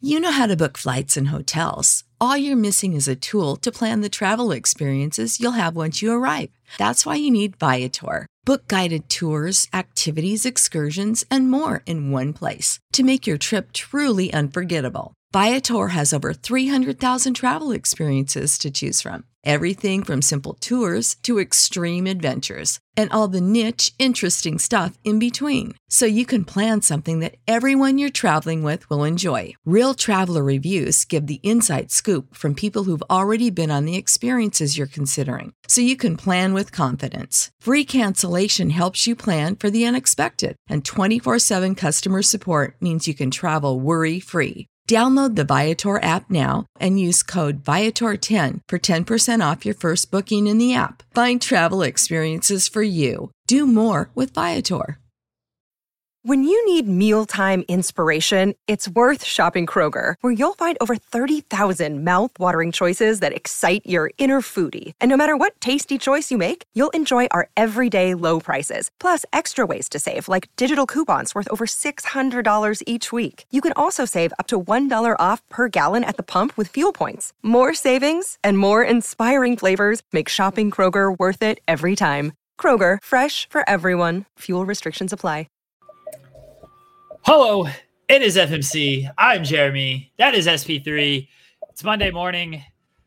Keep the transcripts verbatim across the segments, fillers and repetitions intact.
You know how to book flights and hotels. All you're missing is a tool to plan the travel experiences you'll have once you arrive. That's why you need Viator. Book guided tours, activities, excursions, and more in one place to make your trip truly unforgettable. Viator has over three hundred thousand travel experiences to choose from. Everything from simple tours to extreme adventures and all the niche, interesting stuff in between. So you can plan something that everyone you're traveling with will enjoy. Real traveler reviews give the inside scoop from people who've already been on the experiences you're considering. So you can plan with confidence. Free cancellation helps you plan for the unexpected. And twenty-four seven customer support means you can travel worry-free. Download the Viator app now and use code Viator ten for ten percent off your first booking in the app. Find travel experiences for you. Do more with Viator. When you need mealtime inspiration, it's worth shopping Kroger, where you'll find over thirty thousand mouth-watering choices that excite your inner foodie. And no matter what tasty choice you make, you'll enjoy our everyday low prices, plus extra ways to save, like digital coupons worth over six hundred dollars each week. You can also save up to one dollar off per gallon at the pump with fuel points. More savings and more inspiring flavors make shopping Kroger worth it every time. Kroger, fresh for everyone. Fuel restrictions apply. Hello, it is F M C. I'm Jeremy. That is S P three. It's Monday morning.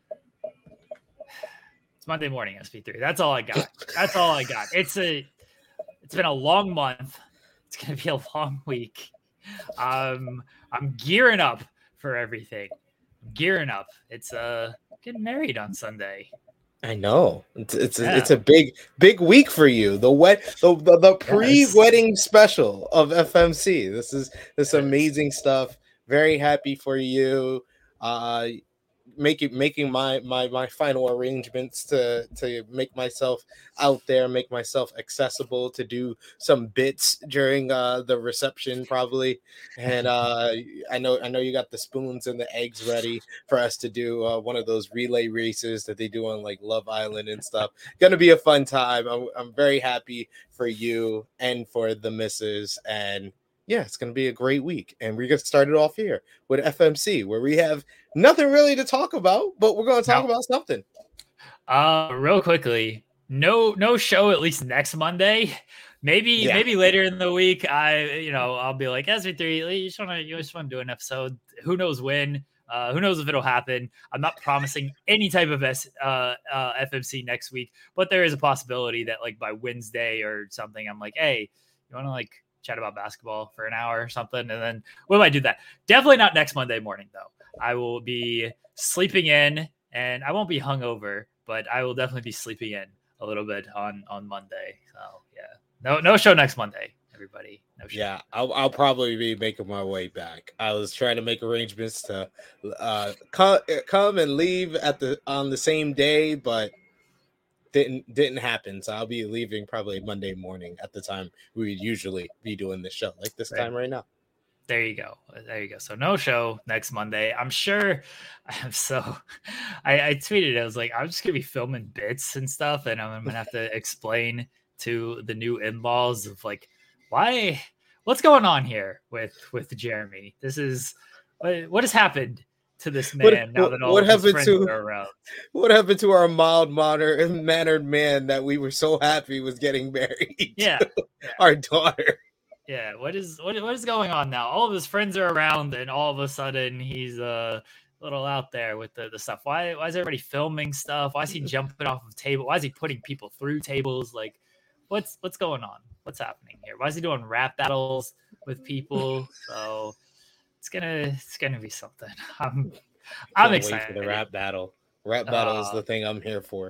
It's Monday morning, S P three. That's all I got. That's all I got. It's a. It's been a long month. It's gonna be a long week. Um, I'm gearing up for everything. I'm gearing up. It's uh getting married on Sunday. I know it's it's Yeah. a, it's a big big week for you. The wet the the, the pre-wedding special of F M C. This is this amazing stuff. Very happy for you. Uh, making making my my my final arrangements to to make myself out there, make myself accessible to do some bits during uh the reception probably. And uh I know I know you got the spoons and the eggs ready for us to do uh, one of those relay races that they do on like Love Island and stuff. Gonna be a fun time. I'm, I'm very happy for you and for the missus, and yeah, it's going to be a great week. And we're going to start it off here with F M C, where we have nothing really to talk about, but we're going to talk No. about something. Uh, real quickly, no, no show at least next Monday. Maybe, Yeah. maybe later in the week. I, you know, I'll be like S V three. You just want to, you just want to do an episode. Who knows when? Uh, who knows if it'll happen? I'm not promising any type of S, uh, uh, F M C next week, but there is a possibility that like by Wednesday or something, I'm like, hey, you want to like chat about basketball for an hour or something, and then we might do that. Definitely not next Monday morning though. I will be sleeping in, and I won't be hungover, but I will definitely be sleeping in a little bit on on Monday. So yeah, no no show next Monday, everybody. No show. Yeah, I'll, I'll probably be making my way back. I was trying to make arrangements to uh, come come and leave at the on the same day, but didn't didn't happen. So I'll be leaving probably Monday morning at the time we would usually be doing this show, like this Right. time right now. There you go. There you go. So no show next Monday. I'm sure. I'm so. I, I tweeted. I was like, I'm just gonna be filming bits and stuff, and I'm gonna have to explain to the new in-laws of like why, what's going on here with with Jeremy. This is what, what has happened to this man What- now what- that all what of his happened friends to- are around. What happened to our mild manner mannered man that we were so happy was getting married? Yeah, to our daughter. yeah. What is what what is going on now? All of his friends are around, and all of a sudden he's uh, a little out there with the, the stuff. Why why is everybody filming stuff? Why is he jumping off of table? Why is he putting people through tables? Like, what's what's going on? What's happening here? Why is he doing rap battles with people? So it's gonna it's gonna be something. I'm I'm Can't wait excited for the rap battle. Rap battle is Uh, the thing I'm here for.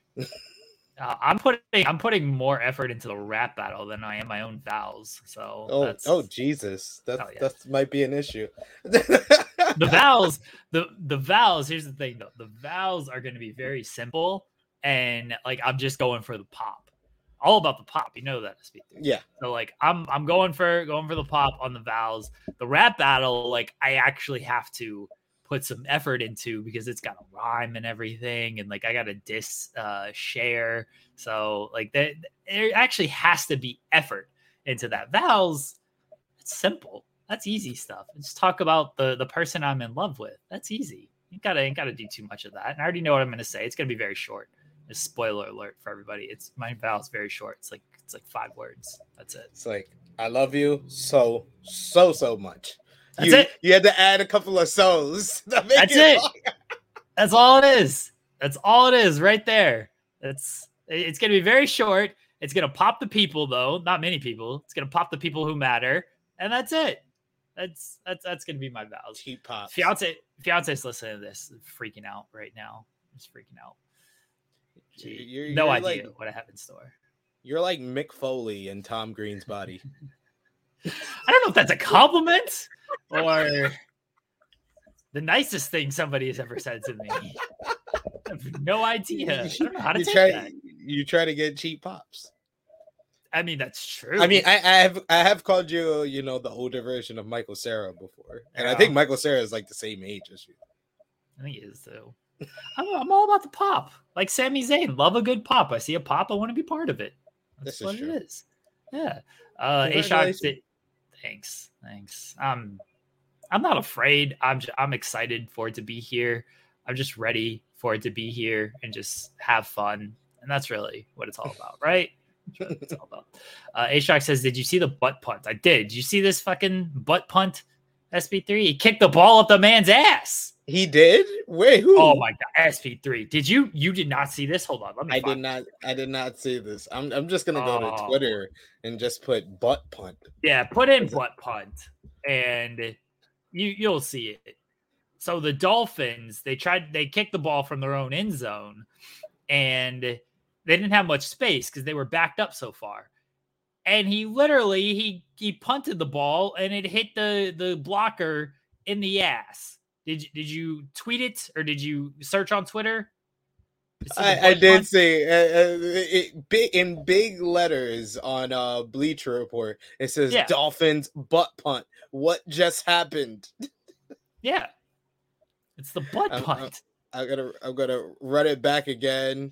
Uh, I'm putting I'm putting more effort into the rap battle than I am my own vows. So Oh, that's, oh, Jesus, that Oh, yeah. that might be an issue. the vows the the vows. Here's the thing though, the vows are going to be very simple, and like I'm just going for the pop, all about the pop. You know that. Yeah, So like I'm I'm going for going for the pop on the vows. The rap battle, like I actually have to put some effort into because it's got a rhyme and everything, and like I got to diss uh share. So like that there actually has to be effort into that. Vows, it's simple. That's easy stuff. Just talk about the the person I'm in love with. That's easy. You gotta ain't gotta do too much of that. And I already know what I'm gonna say. It's gonna be very short. Just spoiler alert for everybody. It's my vow's very short. It's like it's like five words. That's it. It's like I love you so so so much. That's you, it. You had to add a couple of so's. That That's it. That's all it is. That's all it is right there. It's it's gonna be very short. It's gonna pop the people though, not many people. It's gonna pop the people who matter, and that's it. That's that's that's gonna be my vows. Cheap pops. Fiance, fiance's listening to this, freaking out right now. Just freaking out. Gee, you're, no you're idea like, what I have in store. You're like Mick Foley in Tom Green's Body. I don't know if that's a compliment or the nicest thing somebody has ever said to me. I have no idea. I don't know how to you take try, that. You try to get cheap pops. I mean, that's true. I mean, I, I have I have called you, you know, the older version of Michael Cera before, and Yeah. I think Michael Cera is like the same age as you. I think he is too. I'm, I'm all about the pop, like Sami Zayn. Love a good pop. I see a pop, I want to be part of it. That's This what is true. it is. Yeah. Uh, Congratulations. A-Shock, thanks, thanks. Um, I'm not afraid. I'm j- I'm excited for it to be here. I'm just ready for it to be here and just have fun, and that's really what it's all about, right? That's really what it's all about. Uh, A-Shock says, "Did you see the butt punt? I did. Did you see this fucking butt punt? S P three. He kicked the ball up the man's ass." He did? Wait, who? Oh my god, S P three. Did you you did not see this? Hold on, let me I find did not. I did not see this. I'm. I'm just gonna go to Oh. Twitter and just put butt punt. Yeah, put in butt punt and you you'll see it. So the Dolphins, they tried they kicked the ball from their own end zone and they didn't have much space because they were backed up so far. And he literally he he punted the ball and it hit the the blocker in the ass. Did you, did you tweet it or did you search on Twitter? to see the I, I butt did punt? see uh, uh, it big in big letters on uh Bleacher Report. It says Yeah. Dolphins butt punt. What just happened? Yeah. It's the butt I'm- punt. I gotta. I'm gonna run it back again.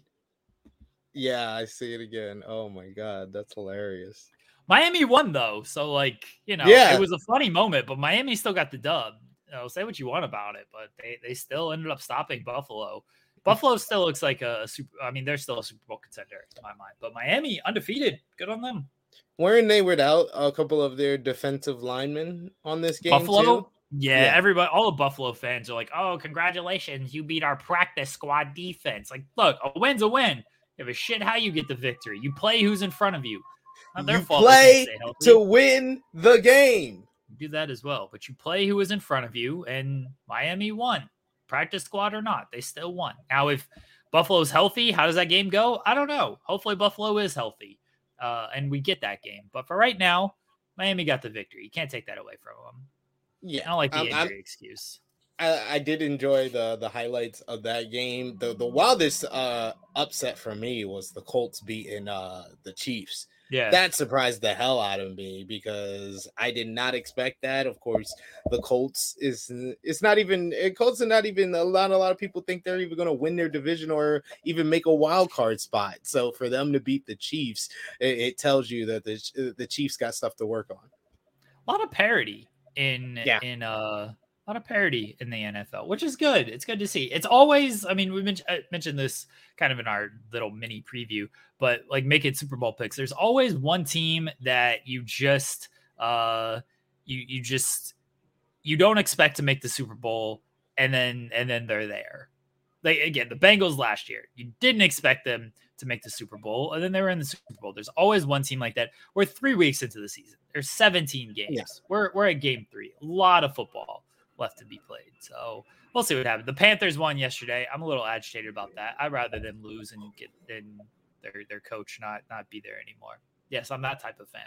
Yeah, I see it again. Oh my god, that's hilarious. Miami won though, so like you know, Yeah. it was a funny moment, but Miami still got the dub. You know, say what you want about it, but they they still ended up stopping Buffalo. Buffalo still looks like a super. I mean, they're still a Super Bowl contender in my mind, but Miami undefeated. Good on them. Weren't they without a couple of their defensive linemen on this game Buffalo. too? Yeah, Yeah. everybody, all the Buffalo fans are like, "Oh, congratulations, you beat our practice squad defense." Like, look, a win's a win. Give a shit how you get the victory. You play who's in front of you. Not their You fault they play can't stay healthy. to win the game. Do that as well. But you play who is in front of you, and Miami won. Practice squad or not, they still won. Now, if Buffalo's healthy, how does that game go? I don't know. Hopefully, Buffalo is healthy, uh, and we get that game. But for right now, Miami got the victory. You can't take that away from them. I Yeah, don't like the I'm- I'm- injury excuse. I, I did enjoy the the highlights of that game. The the wildest uh, upset for me was the Colts beating uh, the Chiefs. Yeah, That surprised the hell out of me because I did not expect that. Of course, the Colts is it's not even Colts are not even a lot. A lot of people think they're even going to win their division or even make a wild card spot. So for them to beat the Chiefs, it, it tells you that the the Chiefs got stuff to work on. a lot of parity in Yeah. in uh a lot of parity in the N F L, which is good. It's good to see. It's always, I mean, we mentioned, I mentioned this kind of in our little mini preview, but like making Super Bowl picks, there's always one team that you just, uh, you, you just, you don't expect to make the Super Bowl and then, and then they're there. Like again, the Bengals last year, you didn't expect them to make the Super Bowl, and then they were in the Super Bowl. There's always one team like that. We're three weeks into the season. There's seventeen games. Yeah. We're we're at game three. A lot of football left to be played. So we'll see what happens. The Panthers won yesterday. I'm a little agitated about that. I'd rather them lose and get and their their coach not not be there anymore. Yes, I'm that type of fan.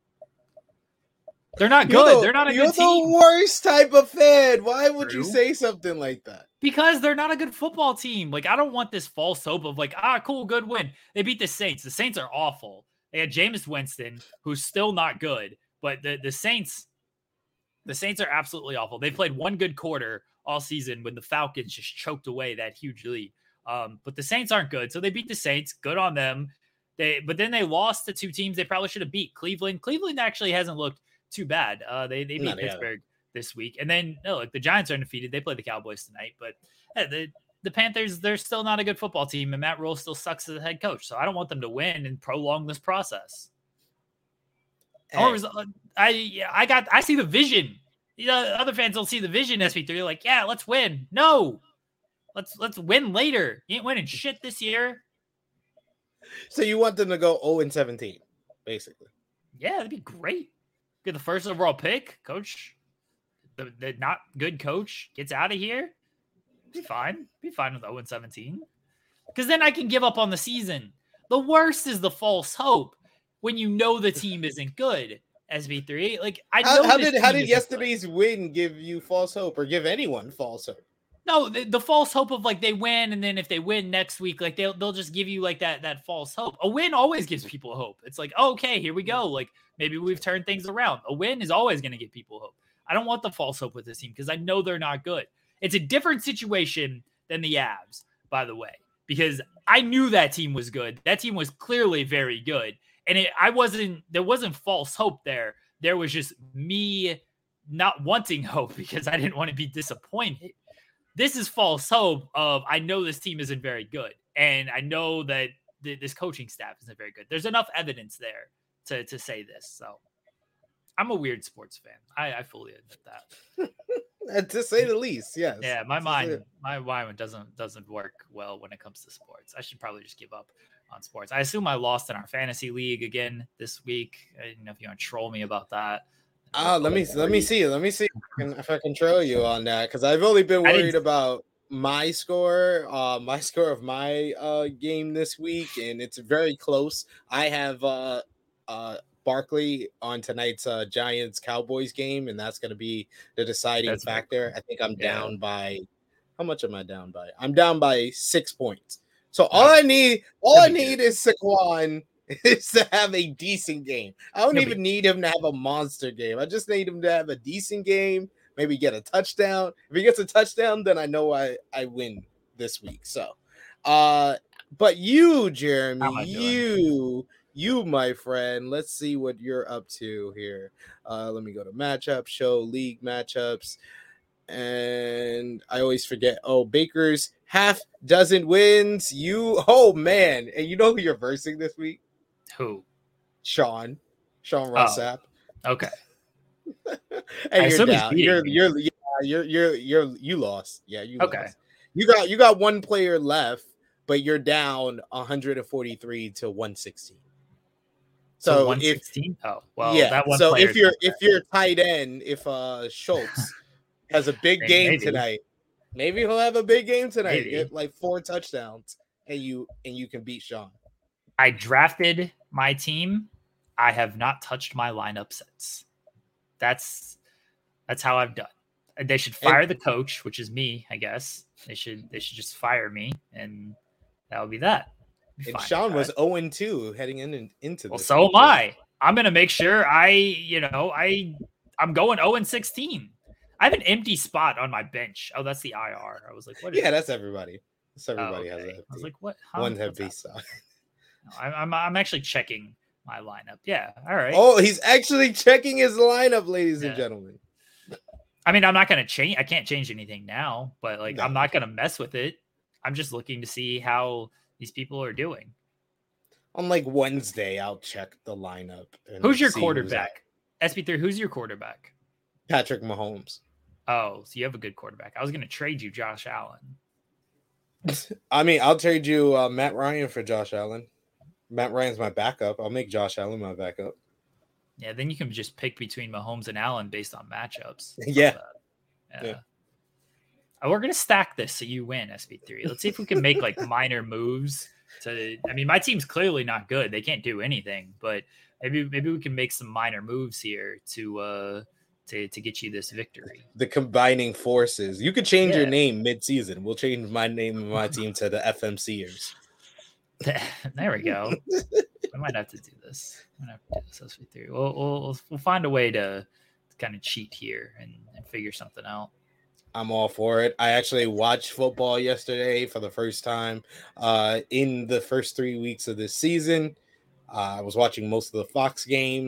They're not You're good. the- They're not a you're good team. the worst type of fan. Why would you True. say something like that? Because they're not a good football team. Like, I don't want this false hope of like, ah, cool, good win. They beat the Saints. The Saints are awful. They had Jameis Winston, who's still not good, but the, the Saints, the Saints are absolutely awful. They played one good quarter all season when the Falcons just choked away that huge lead. Um, but the Saints aren't good, so they beat the Saints. Good on them. They, but then they lost to two teams they probably should have beat. Cleveland. Cleveland actually hasn't looked too bad. Uh, they they beat Not Pittsburgh this week, and then no, like the Giants are undefeated. They play the Cowboys tonight, but hey, the the Panthers, they're still not a good football team, and Matt Rule still sucks as a head coach. So I don't want them to win and prolong this process. Hey. Or I I got I see the vision. You know, other fans don't see the vision. S B three, like, yeah, let's win. No, let's let's win later. You ain't winning shit this year. So you want them to go oh and seventeen, basically? Yeah, that'd be great. Get the first overall pick, coach. The, the not good coach gets out of here. Be fine. Be fine with oh and seventeen. Because then I can give up on the season. The worst is the false hope when you know the team isn't good. S B three, like I know. How, how did how did yesterday's good. win give you false hope, or give anyone false hope? No, the, the false hope of like they win, and then if they win next week, like they'll they'll just give you like that that false hope. A win always gives people hope. It's like, oh, okay, here we go. Like maybe we've turned things around. A win is always going to give people hope. I don't want the false hope with this team because I know they're not good. It's a different situation than the Avs, by the way, because I knew that team was good. That team was clearly very good. And it, I wasn't, there wasn't false hope there. There was just me not wanting hope because I didn't want to be disappointed. This is false hope of, I know this team isn't very good. And I know that th- this coaching staff isn't very good. There's enough evidence there to, to say this. So I'm a weird sports fan. I, I fully admit that. To say the least, yes. Yeah, my mind, my mind doesn't doesn't work well when it comes to sports. I should probably just give up on sports. I assume I lost in our fantasy league again this week. I don't know if you want to troll me about that. Ah, uh, let me let me see. Let me see if I can troll you on that because I've only been worried about my score, uh, my score of my uh game this week, and it's very close. I have uh uh. Barkley on tonight's uh, Giants Cowboys game, and that's going to be the deciding that's factor. I think I'm yeah. down by how much am I down by? I'm down by six points. So all I need, all I need is Saquon is to have a decent game. I don't even need him to have a monster game. I just need him to have a decent game. Maybe get a touchdown. If he gets a touchdown, then I know I I win this week. So, uh, but you, Jeremy, you. You, my friend, let's see what you're up to here. Uh, let me go to matchup, show league matchups. And I always forget. Oh, Baker's half dozen wins. You, oh, man. And you know who you're versing this week? Who? Sean. Sean Rossap. Oh, okay. And I you're down. You're, you're, yeah, you're, you're, you're, you lost. Yeah, you okay. lost. You got, you got one player left, but you're down one forty-three to one sixteen. So if oh well, yeah, that one so if you're if you're tight end, if uh Schultz has a big maybe, game maybe. tonight, maybe he'll have a big game tonight, maybe. Get like four touchdowns, and you and you can beat Sean. I drafted my team. I have not touched my lineup since. That's that's how I've done. They should fire and, the coach, which is me, I guess. They should they should just fire me, and that would be that. And fine, Sean was oh and two heading in and into well, this. So am I. I'm gonna make sure I, you know, I I'm going oh and sixteen. I have an empty spot on my bench. Oh, that's the I R. I was like, what is Yeah, it? that's everybody. That's everybody oh, okay. has that. I was like, what? Huh? One empty spot. No, I'm, I'm I'm actually checking my lineup. Yeah. All right. Oh, he's actually checking his lineup, ladies yeah. and gentlemen. I mean, I'm not gonna change. I can't change anything now, but like, no. I'm not gonna mess with it. I'm just looking to see how these people are doing. On like Wednesday, I'll check the lineup. And who's your quarterback? S B three, who's your quarterback? Patrick Mahomes. Oh, so you have a good quarterback. I was going to trade you Josh Allen. I mean, I'll trade you uh, Matt Ryan for Josh Allen. Matt Ryan's my backup. I'll make Josh Allen my backup. Yeah, then you can just pick between Mahomes and Allen based on matchups. Yeah. yeah. yeah. Oh, we're going to stack this so you win, S B three. Let's see if we can make like minor moves. To, I mean, my team's clearly not good. They can't do anything, but maybe maybe we can make some minor moves here to uh to to get you this victory. The combining forces. You could change yeah. your name mid-season. We'll change my name and my team to the F M C'ers. There we go. I might have to do this. I might have to do this S B three. We'll we'll we'll find a way to, to kind of cheat here and, and figure something out. I'm all for it. I actually watched football yesterday for the first time uh, in the first three weeks of this season. Uh, I was watching most of the Fox games.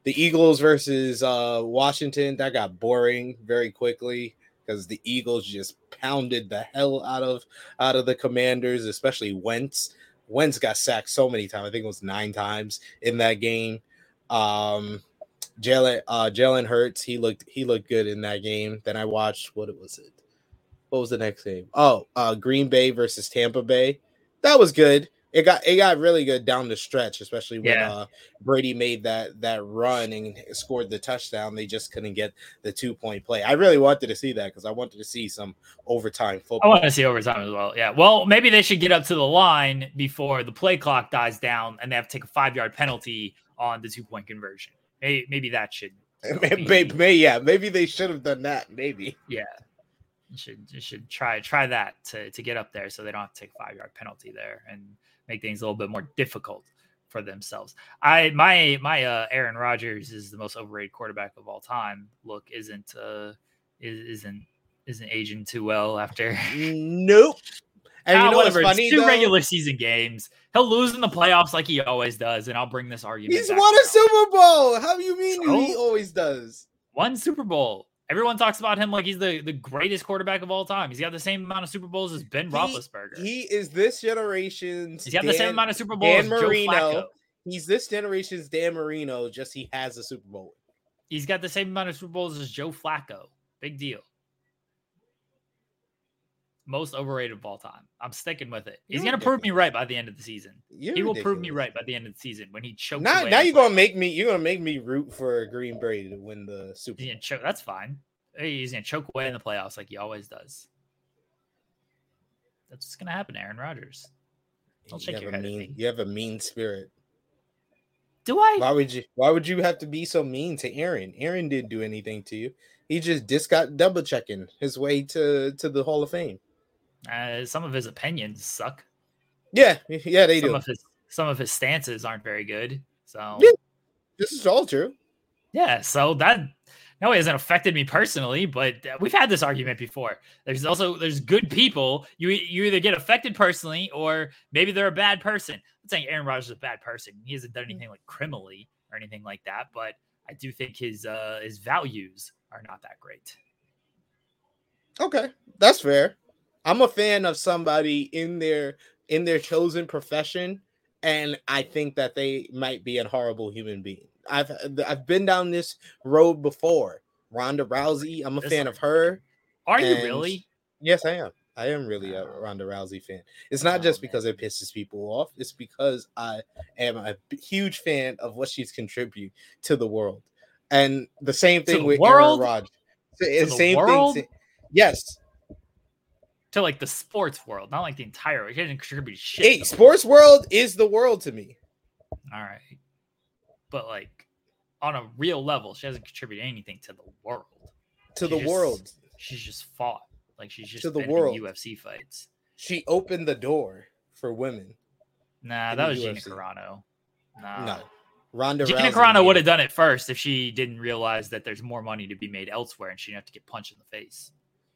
the Eagles versus uh, Washington, that got boring very quickly because the Eagles just pounded the hell out of out of the Commanders, especially Wentz. Wentz got sacked so many times. I think it was nine times in that game. Um, Jalen uh, Jalen Hurts, he looked he looked good in that game. Then I watched what was it? What was the next game? Oh, uh, Green Bay versus Tampa Bay. That was good. It got it got really good down the stretch, especially when Yeah. uh, Brady made that that run and scored the touchdown. They just couldn't get the two point play. I really wanted to see that because I wanted to see some overtime I football. want to see overtime as well. Yeah. Well, maybe they should get up to the line before the play clock dies down and they have to take a five yard penalty on the two point conversion. Maybe, maybe that should. Maybe, maybe, maybe, yeah, maybe they should have done that. Maybe. Yeah. You should you should try try that to, to get up there so they don't have to take a five yard penalty there and make things a little bit more difficult for themselves. I my my uh, Aaron Rodgers is the most overrated quarterback of all time. Look, isn't uh is, isn't isn't aging too well after Nope. And ah, you know whatever. what's funny, It's two though? regular season games. He'll lose in the playoffs like he always does, and I'll bring this argument. He's back won a around. Super Bowl. How do you mean So? he always does? One Super Bowl. Everyone talks about him like he's the, the greatest quarterback of all time. He's got the same amount of Super Bowls as Ben He- Roethlisberger. He is this generation's He's got the Dan- same amount of Super Bowls Dan as Joe Marino. Flacco. He's this generation's Dan Marino, just he has a Super Bowl. He's got the same amount of Super Bowls as Joe Flacco. Big deal. Most overrated of all time. I'm sticking with it. He's You're going to prove me ridiculous. right by the end of the season. You're he will prove me ridiculous. right by the end of the season when he chokes Now, away now in the you're gonna playoffs. make me. You're gonna make me root for Green Bay to win the Super He's Bowl. gonna choke. That's fine. He's going to choke away in the playoffs like he always does. That's what's going to happen, Aaron Rodgers. Don't You shake have your a head at mean. me. You have a mean spirit. Do I? Why would you? Why would you have to be so mean to Aaron? Aaron didn't do anything to you. He just just got double checking his way to to the Hall of Fame. Uh, some of his opinions suck. Yeah, yeah, they some do. of his some of his stances aren't very good. So Yeah. This is all true. yeah, so that no, it hasn't affected me personally, but we've had this argument before. There's also there's good people. You you either get affected personally or maybe they're a bad person. I'm not saying Aaron Rodgers is a bad person. He hasn't done anything like criminally or anything like that, but I do think his uh his values are not that great. Okay, that's fair. I'm a fan of somebody in their in their chosen profession, and I think that they might be a horrible human being. I've I've been down this road before. Ronda Rousey, I'm a This fan one. of her. Are you And really? Yes, I am. I am really a Oh. Ronda Rousey fan. It's not Oh, just because man. it pisses people off. It's because I am a b- huge fan of what she's contribute to the world. And the same To thing the with world? Aaron Rodgers. So, To it's the same world? thing. Yes. To like the sports world, not like the entire. He didn't contribute shit. Hey, to the sports world is the world to me. All right. But like on a real level, she hasn't contributed anything to the world. To She the just- world. She's just fought. Like she's just To the been world. in U F C fights. She opened the door for women. Nah, In that the was U Gina F C. Carano. Nah. No. Ronda Gina Rousey Carano made would it. have done it first if she didn't realize that there's more money to be made elsewhere and she didn't have to get punched in the face.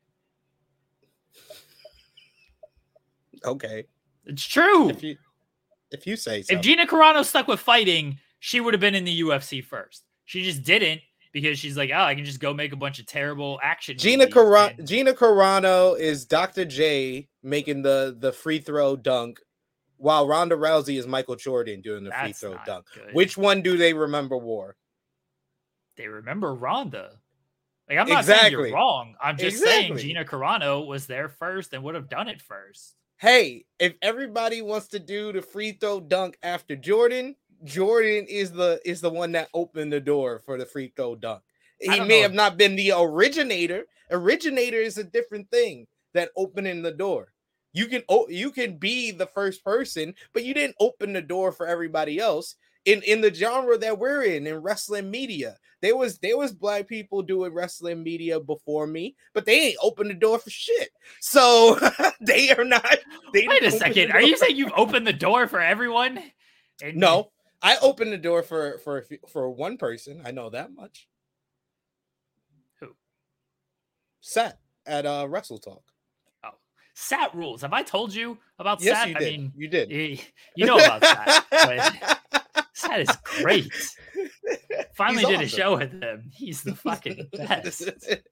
Okay. It's true. If you if you say so. If Gina Carano stuck with fighting, she would have been in the U F C first. She just didn't because she's like, oh, I can just go make a bunch of terrible action. Gina movies Carano, and- Gina Carano is Doctor J making the the free throw dunk, while Ronda Rousey is Michael Jordan doing the free That's throw not dunk. good. Which one do they remember more? They remember Ronda. Like I'm not saying Exactly. you're wrong. I'm just saying Exactly. Gina Carano was there first and would have done it first. Hey, if everybody wants to do the free throw dunk after Jordan, Jordan is the is the one that opened the door for the free throw dunk. I He don't may know have if- not been the originator. Originator is a different thing than opening the door. You can o- you can be the first person, but you didn't open the door for everybody else. In in the genre that we're in, in wrestling media, there was there was black people doing wrestling media before me, but they ain't opened the door for shit. So they are not. They Wait a didn't open second. the Are you door. saying you've opened the door for everyone? And No, I opened the door for for for one person. I know that much. Who? Sat at uh Wrestle Talk. Sat rules. Have I told you about Yes, Sat? you I did. mean, you did. you, you know about Sat. But Sat is great. Finally He's did awesome. a show with him. He's the fucking best.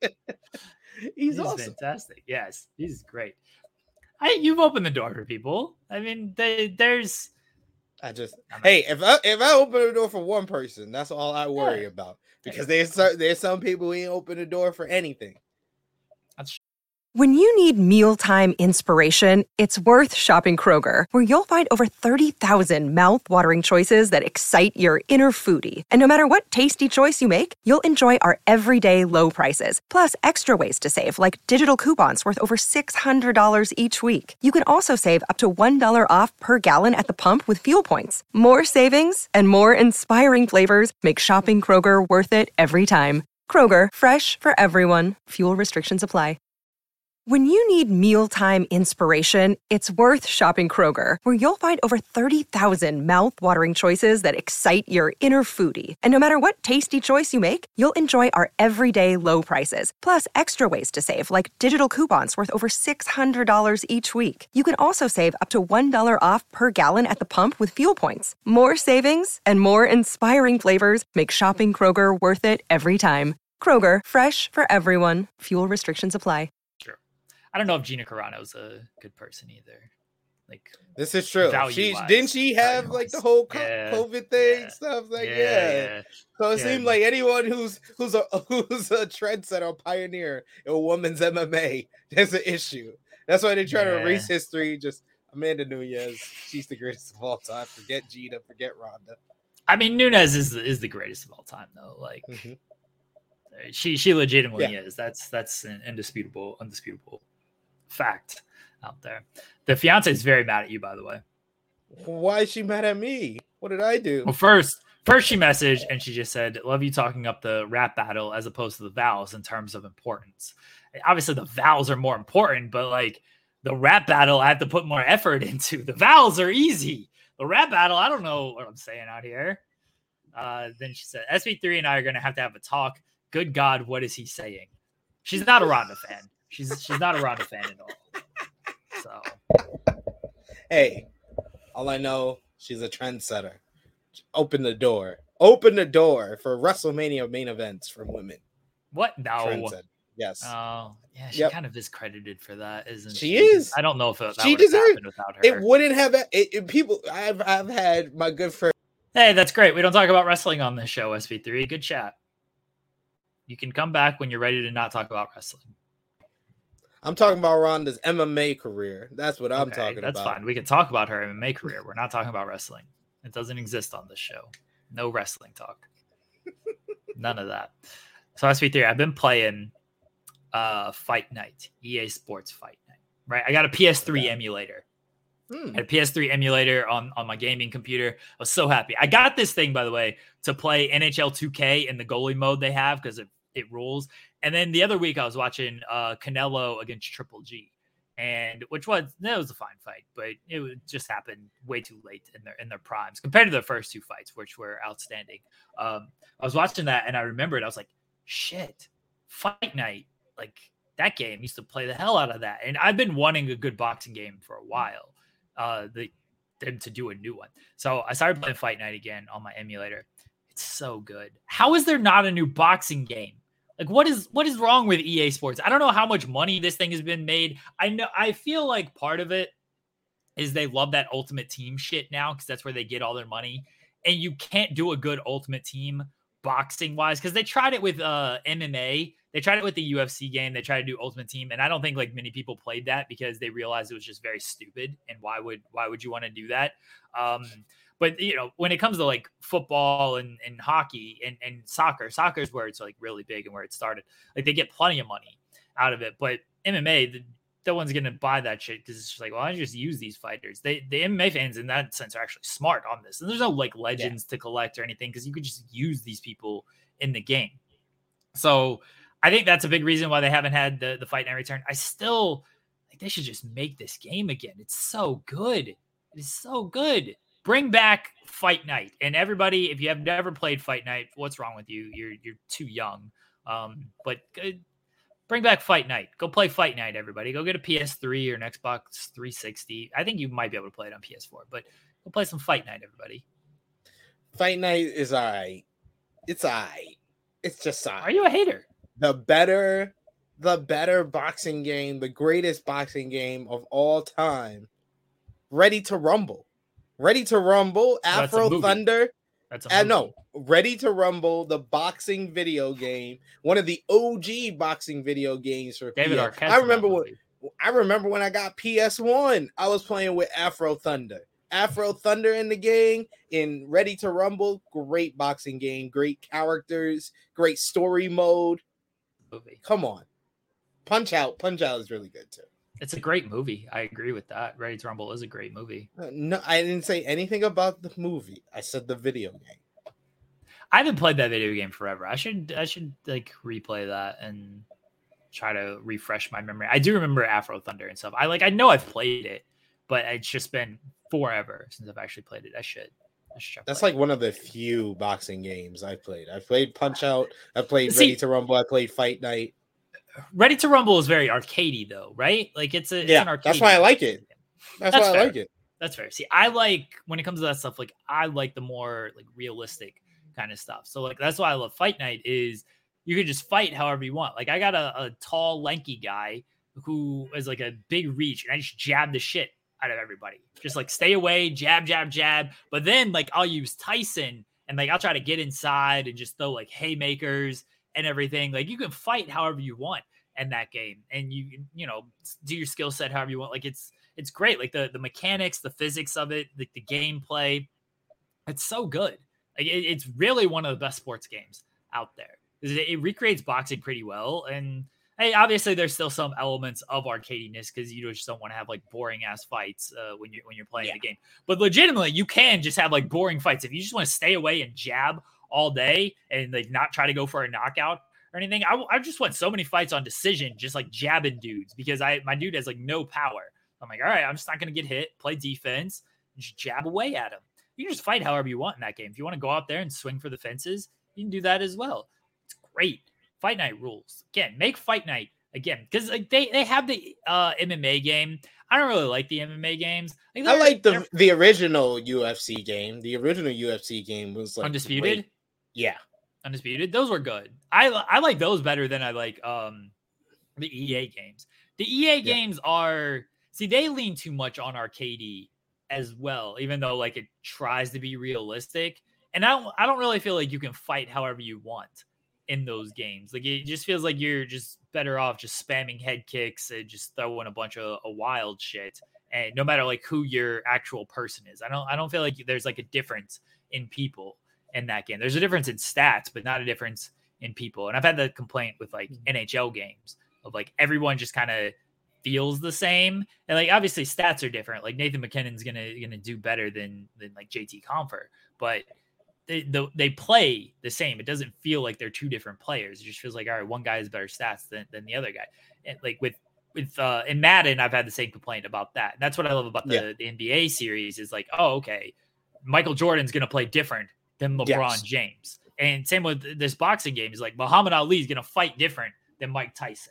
he's, he's awesome. fantastic. Yes, he's great. I, you've opened the door for people. I mean, they, there's. I just I'm hey, if I if I open the door for one person, that's all I worry Yeah. about. Because there's cer- there's some people who ain't open the door for anything. That's When you need mealtime inspiration, it's worth shopping Kroger, where you'll find over thirty thousand mouthwatering choices that excite your inner foodie. And no matter what tasty choice you make, you'll enjoy our everyday low prices, plus extra ways to save, like digital coupons worth over six hundred dollars each week. You can also save up to one dollar off per gallon at the pump with fuel points. More savings and more inspiring flavors make shopping Kroger worth it every time. Kroger, fresh for everyone. Fuel restrictions apply. When you need mealtime inspiration, it's worth shopping Kroger, where you'll find over thirty thousand mouthwatering choices that excite your inner foodie. And no matter what tasty choice you make, you'll enjoy our everyday low prices, plus extra ways to save, like digital coupons worth over six hundred dollars each week. You can also save up to one dollar off per gallon at the pump with fuel points. More savings and more inspiring flavors make shopping Kroger worth it every time. Kroger, fresh for everyone. Fuel restrictions apply. I don't know if Gina Carano's a good person either. Like this is true. She value-wise, didn't she have like the whole co- yeah, COVID thing yeah, stuff like yeah, yeah. yeah. So it Yeah. seemed like anyone who's who's a who's a trendsetter, a pioneer in women's M M A, there's an issue. That's why they try to Yeah. erase history. Just Amanda Nunes, she's the greatest of all time. Forget Gina, forget Ronda. I mean, Nunes is is the greatest of all time, though. Like Mm-hmm. she she legitimately Yeah. is. That's that's an indisputable undisputable fact out there. The fiance is very mad at you, by the way. Why is she mad at me? What did I do? Well, first, first she messaged and she just said, "Love you talking up the rap battle as opposed to the vows in terms of importance." Obviously, the vows are more important, but like the rap battle, I have to put more effort into. The vows are easy. The rap battle, I don't know what I'm saying out here. Uh, then she said, S B three and I are going to have to have a talk. Good God, what is he saying? She's not a Ronda fan. She's she's not a Ronda fan at all. So, hey, all I know, she's a trendsetter. Open the door. Open the door for WrestleMania main events from women. what? No. Trendsetter. Yes. Oh, yeah, she Yep. kind of is credited for that, isn't She she? is. I don't know if it, that She would have deserves- happened without her. It wouldn't have it, it, people. I've I've had my good friend. Hey, that's great. We don't talk about wrestling on this show, S V three. Good chat. You can come back when you're ready to not talk about wrestling. I'm talking about Ronda's M M A career. That's what I'm Okay, talking that's about. fine. We can talk about her M M A career. We're not talking about wrestling. It doesn't exist on this show. No wrestling talk. None of that. So S V three, I've been playing uh, Fight Night, E A Sports Fight Night. Right, I got a P S three Okay. emulator. Hmm. I had a P S three emulator on, on my gaming computer. I was so happy. I got this thing, by the way, to play N H L two K in the goalie mode they have because it, it rules. And then the other week I was watching uh, Canelo against Triple G, and which was that was a fine fight, but it would just happened way too late in their in their primes compared to the first two fights, which were outstanding. Um, I was watching that and I remembered I was like, shit, Fight Night, like that game used to play the hell out of that, and I've been wanting a good boxing game for a while. Uh, the them to do a new one, so I started playing Fight Night again on my emulator. It's so good. How is there not a new boxing game? Like, what is what is wrong with E A Sports? I don't know how much money this thing has been made. I know I feel like part of it is they love that Ultimate Team shit now because that's where they get all their money. And you can't do a good Ultimate Team boxing wise because they tried it with uh, M M A. They tried it with the U F C game. They tried to do Ultimate Team, and I don't think like many people played that because they realized it was just very stupid. And why would why would you want to do that? Um, But, you know, when it comes to like football and, and hockey and, and soccer, soccer is where it's like really big and where it started. Like they get plenty of money out of it. But M M A, the, no one's going to buy that shit because it's just like, well, I just use these fighters. They, the M M A fans in that sense are actually smart on this. And there's no like legends yeah. to collect or anything because you could just use these people in the game. So I think that's a big reason why they haven't had the, the Fight Night return. I still think they should just make this game again. It's so good. It is so good. Bring back Fight Night. And everybody, if you have never played Fight Night, what's wrong with you? You're you're too young. Um, but uh, bring back Fight Night. Go play Fight Night, everybody. Go get a P S three or an Xbox three sixty. I think you might be able to play it on P S four, but go play some Fight Night, everybody. Fight Night is all right. It's I. It's just I. Are you a hater? The better, the better boxing game, the greatest boxing game of all time. Ready to Rumble. Ready to Rumble, Well, that's a Afro movie. Thunder. That's a Uh, movie. no, Ready to Rumble, the boxing video game, one of the O G boxing video games for David P S. Arquette's I in remember that when movie. I remember when I got P S one, I was playing with Afro Thunder. Afro Thunder in the game in Ready to Rumble, great boxing game, great characters, great story mode. Movie. Come on. Punch Out, Punch Out is really good too. It's a great movie. I agree with that. Ready to Rumble is a great movie. Uh, no, I didn't say anything about the movie. I said the video game. I haven't played that video game forever. I should I should like replay that and try to refresh my memory. I do remember Afro Thunder and stuff. I like I know I've played it, but it's just been forever since I've actually played it. I should. I should That's like it. one of the few boxing games I've played. I've played Punch Out. I played See, Ready to Rumble. I played Fight Night. Ready to Rumble is very arcadey though, right? Like it's a it's yeah. an arcade. That's why I like it. That's, that's why fair. I like it. That's fair. See, I like when it comes to that stuff. Like I like the more like realistic kind of stuff. So like that's why I love Fight Night is you can just fight however you want. Like I got a, a tall, lanky guy who is like a big reach, and I just jab the shit out of everybody. Just like stay away, jab, jab, jab. But then like I'll use Tyson and like I'll try to get inside and just throw like haymakers and everything. Like you can fight however you want in that game, and you you know do your skill set however you want. Like it's it's great. Like the the mechanics, the physics of it, like the, the gameplay, it's so good. Like it, it's really one of the best sports games out there. It, it recreates boxing pretty well, and hey, obviously there's still some elements of arcadiness because you just don't want to have like boring ass fights uh, when you when you're playing yeah. the game. But legitimately, you can just have like boring fights if you just want to stay away and jab all day and like not try to go for a knockout or anything. I, I just won so many fights on decision, just like jabbing dudes because I my dude has like no power. I'm like, all right, I'm just not going to get hit, play defense, just jab away at him. You can just fight however you want in that game. If you want to go out there and swing for the fences, you can do that as well. It's great. Fight Night rules. Again, make Fight Night again because like they, they have the uh, M M A game. I don't really like the M M A games. Like I like the the original U F C game. The original U F C game was like Undisputed. Great. Yeah. Undisputed. Those were good. I I like those better than I like um the E A games. The E A yeah. games are see they lean too much on arcadey as well, even though like it tries to be realistic. And I don't I don't really feel like you can fight however you want in those games. Like it just feels like you're just better off just spamming head kicks and just throwing a bunch of a wild shit. And no matter like who your actual person is, I don't I don't feel like there's like a difference in people in that game. There's a difference in stats, but not a difference in people. And I've had the complaint with like N H L games of like everyone just kind of feels the same. And like obviously stats are different. Like Nathan McKinnon's gonna gonna do better than than like J T Compher, but they the, they play the same. It doesn't feel like they're two different players. It just feels like all right, one guy has better stats than, than the other guy. And like with with uh in Madden, I've had the same complaint about that. And that's what I love about the, yeah. the N B A series is like, oh, okay, Michael Jordan's gonna play different than LeBron yes. James. And same with this boxing game is like Muhammad Ali is going to fight different than Mike Tyson.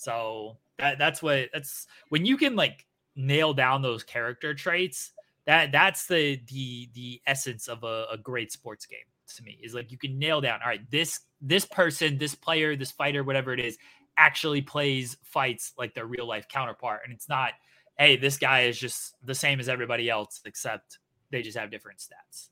So that, that's what that's when you can like nail down those character traits, that that's the, the, the essence of a, a great sports game to me is like, you can nail down, all right, this, this person, this player, this fighter, whatever it is actually plays fights like their real life counterpart. And it's not, hey, this guy is just the same as everybody else, except they just have different stats.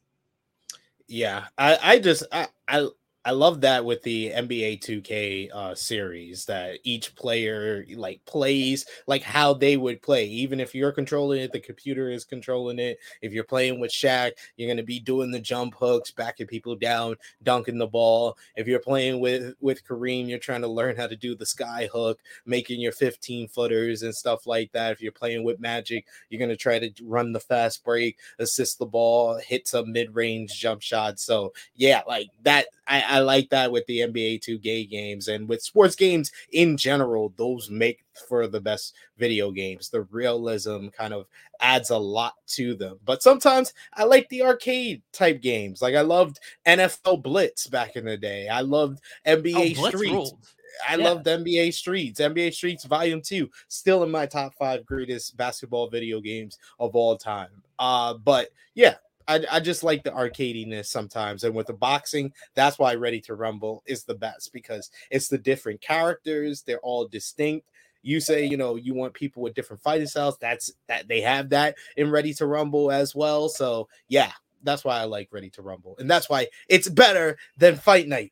Yeah, I, I just I, I I love that with the N B A two K uh, series that each player like plays like how they would play. Even if you're controlling it, the computer is controlling it. If you're playing with Shaq, you're gonna be doing the jump hooks, backing people down, dunking the ball. If you're playing with with Kareem, you're trying to learn how to do the sky hook, making your fifteen footers and stuff like that. If you're playing with Magic, you're gonna try to run the fast break, assist the ball, hit some mid range jump shots. So yeah, like that. I, I like that with the N B A two K games and with sports games in general, those make for the best video games. The realism kind of adds a lot to them. But sometimes I like the arcade type games. Like I loved N F L Blitz back in the day. I loved N B A oh, Street. Ruled. I yeah. loved N B A Streets. N B A Streets Volume two, still in my top five greatest basketball video games of all time. Uh, but yeah, I, I just like the arcadiness sometimes. And with the boxing, that's why Ready to Rumble is the best, because it's the different characters. They're all distinct. You say, you know, you want people with different fighting styles. That's that they have that in Ready to Rumble as well. So yeah, that's why I like Ready to Rumble. And that's why it's better than Fight Night.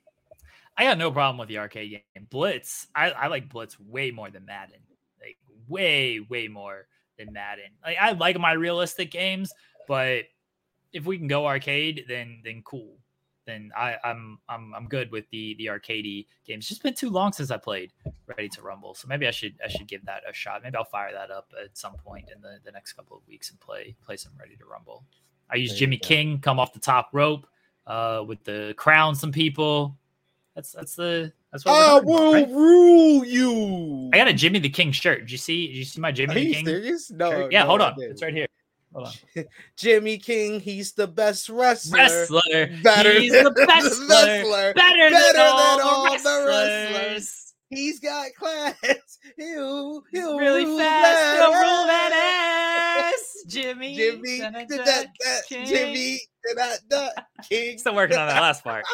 I got no problem with the arcade game. Blitz, I, I like Blitz way more than Madden. Like way, way more than Madden. Like I like my realistic games, but if we can go arcade, then then cool. Then I, I'm I'm I'm good with the the arcadey games. It's just been too long since I played Ready to Rumble, so maybe I should I should give that a shot. Maybe I'll fire that up at some point in the, the next couple of weeks and play play some Ready to Rumble. I use Jimmy King, come off the top rope, uh, with the crown some people. That's that's the that's what I we're will about, right? rule you. I got a Jimmy the King shirt. Did you see? Did you see my Jimmy Are the you King? serious? No. Shirt? Yeah, no, hold I on. didn't. It's right here. Hold on. Jimmy King, he's the best wrestler. Wrestler. Better He's than the best the wrestler. wrestler. Better, Better than, all than all the the wrestlers. wrestlers. He's got class. He'll, he'll Really rule fast. that He'll rule ass. that ass. Jimmy. Jimmy. Da, da, da, da, da, da, King. Jimmy. da, da, da, King. Still working on that last part.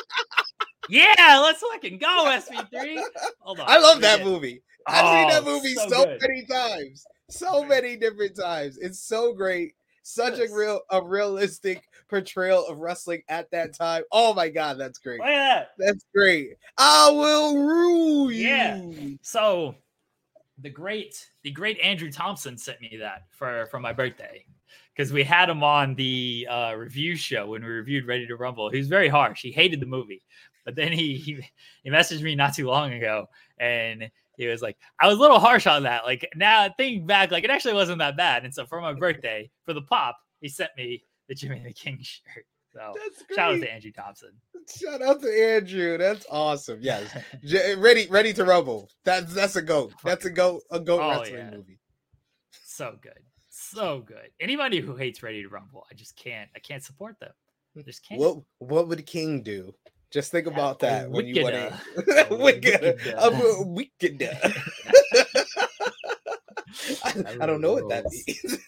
Yeah, let's fucking go, S V three. Hold on. I love We that did. movie. I've seen that Oh, movie so so, good. many times. So many different times. It's so great. Such Yes. a real, a realistic portrayal of wrestling at that time. Oh my god, that's great. Look at that. That's great. I will rule you. Yeah. So the great, the great Andrew Thompson sent me that for, for my birthday, because we had him on the uh, review show when we reviewed Ready to Rumble. He was very harsh. He hated the movie, but then he, he he messaged me not too long ago, and he was like, I was a little harsh on that. Like now thinking back, like it actually wasn't that bad. And so for my birthday, for the pop, he sent me the Jimmy the King shirt. So That's great. shout out to Andrew Thompson. Shout out to Andrew. That's awesome. Yes. J- ready, ready to rumble. That's that's a goat. That's a goat. A goat Oh, wrestling yeah. movie. So good. So good. Anybody who hates Ready to Rumble, I just can't. I can't support them. I just can't. What what would King do? Just think about Yeah, that when you want wicked, to uh, wicked, wicked, uh, wicked. I, I don't know what that means.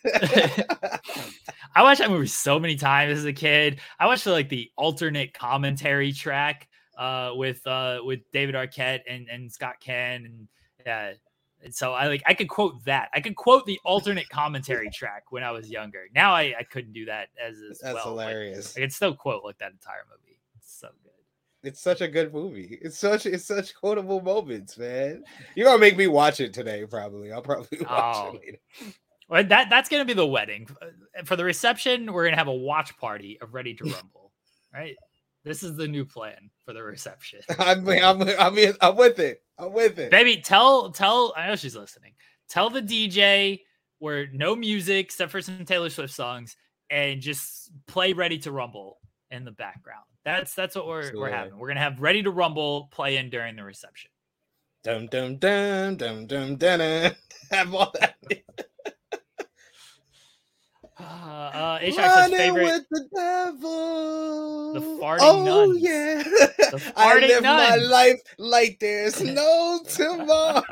I watched that movie so many times as a kid. I watched the, like the alternate commentary track uh, with uh, with David Arquette and, and Scott Ken, and yeah. And so I like I could quote that. I could quote the alternate commentary track when I was younger. Now I, I couldn't do that as, as That's well. hilarious. I could still quote like that entire movie. It's so good. It's such a good movie. It's such it's such quotable moments, man. You're gonna make me watch it today, probably. I'll probably watch Oh. it later. Well, that that's gonna be the wedding. For the reception, we're gonna have a watch party of Ready to Rumble. Right? This is the new plan for the reception. I'm I'm I'm, in, I'm with it. I'm with it. Baby, tell tell I know she's listening. Tell the D J where no music except for some Taylor Swift songs and just play Ready to Rumble in the background. That's that's what we're Absolutely. we're having. We're gonna have Ready to Rumble play in during the reception. Dum dum dum dum dum dum. Have all that. Uh, uh H X Running favorite. with the devil. The farting oh, nuns. yeah. The I farting live my nuns. life like there's no tomorrow.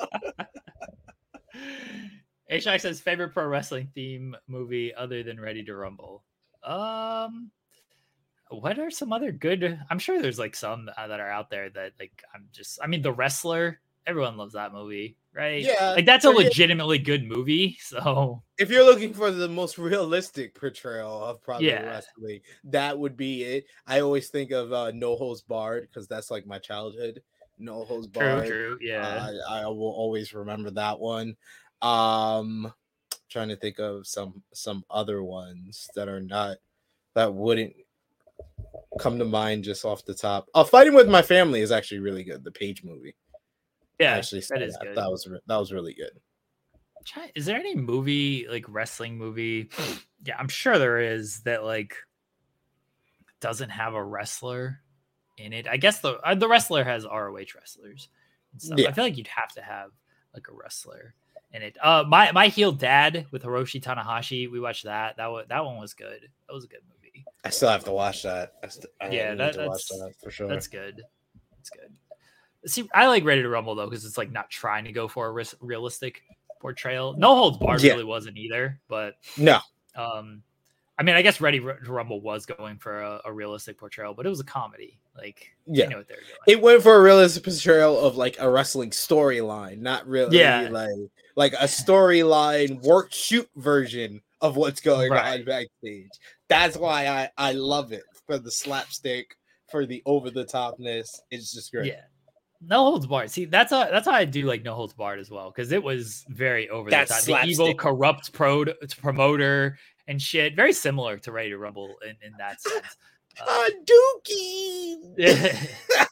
H X says favorite pro wrestling theme movie other than Ready to Rumble. Um, what are some other good? I'm sure there's like some that are out there that like I'm just. I mean, The Wrestler. Everyone loves that movie, right? Yeah, like that's a for- legitimately good movie. So If you're looking for the most realistic portrayal of probably Yeah. wrestling, that would be it. I always think of uh, No Holds Barred because that's like my childhood. No Holds true, Barred. true, yeah. Uh, I will always remember that one. Um, trying to think of some some other ones that are not that wouldn't come to mind just off the top. Uh, Fighting with My Family is actually really good. The Page movie. I yeah, actually saw that is that. good. That was re- that was really good. Try- Is there any movie like wrestling movie? Yeah, I'm sure there is that like doesn't have a wrestler in it. I guess the uh, the wrestler has R O H wrestlers and stuff. Yeah. I feel like you'd have to have like a wrestler in it. Uh, my my heel dad with Hiroshi Tanahashi. We watched that. That was that one was good. That was a good movie. I still have to watch that. I st- I Yeah, need that- to watch that's- that for sure. That's good. That's good. See, I like Ready to Rumble though because it's like not trying to go for a ris- realistic portrayal. No Holds Barred Yeah. really wasn't either, but No, um I mean, I guess Ready to Rumble was going for a, a realistic portrayal, but it was a comedy. Like, yeah, they know what they're doing. It went for a realistic portrayal of like a wrestling storyline, not really yeah. like like a storyline work shoot version of what's going right. on backstage. That's why I I love it for the slapstick, for the over the topness. It's just great. Yeah. No Holds Barred. See, that's a, that's how I do like No Holds Barred as well, because it was very over the top. The evil, corrupt pro promoter and shit. Very similar to Ready to Rumble in, in that sense. Uh, uh, Dookie.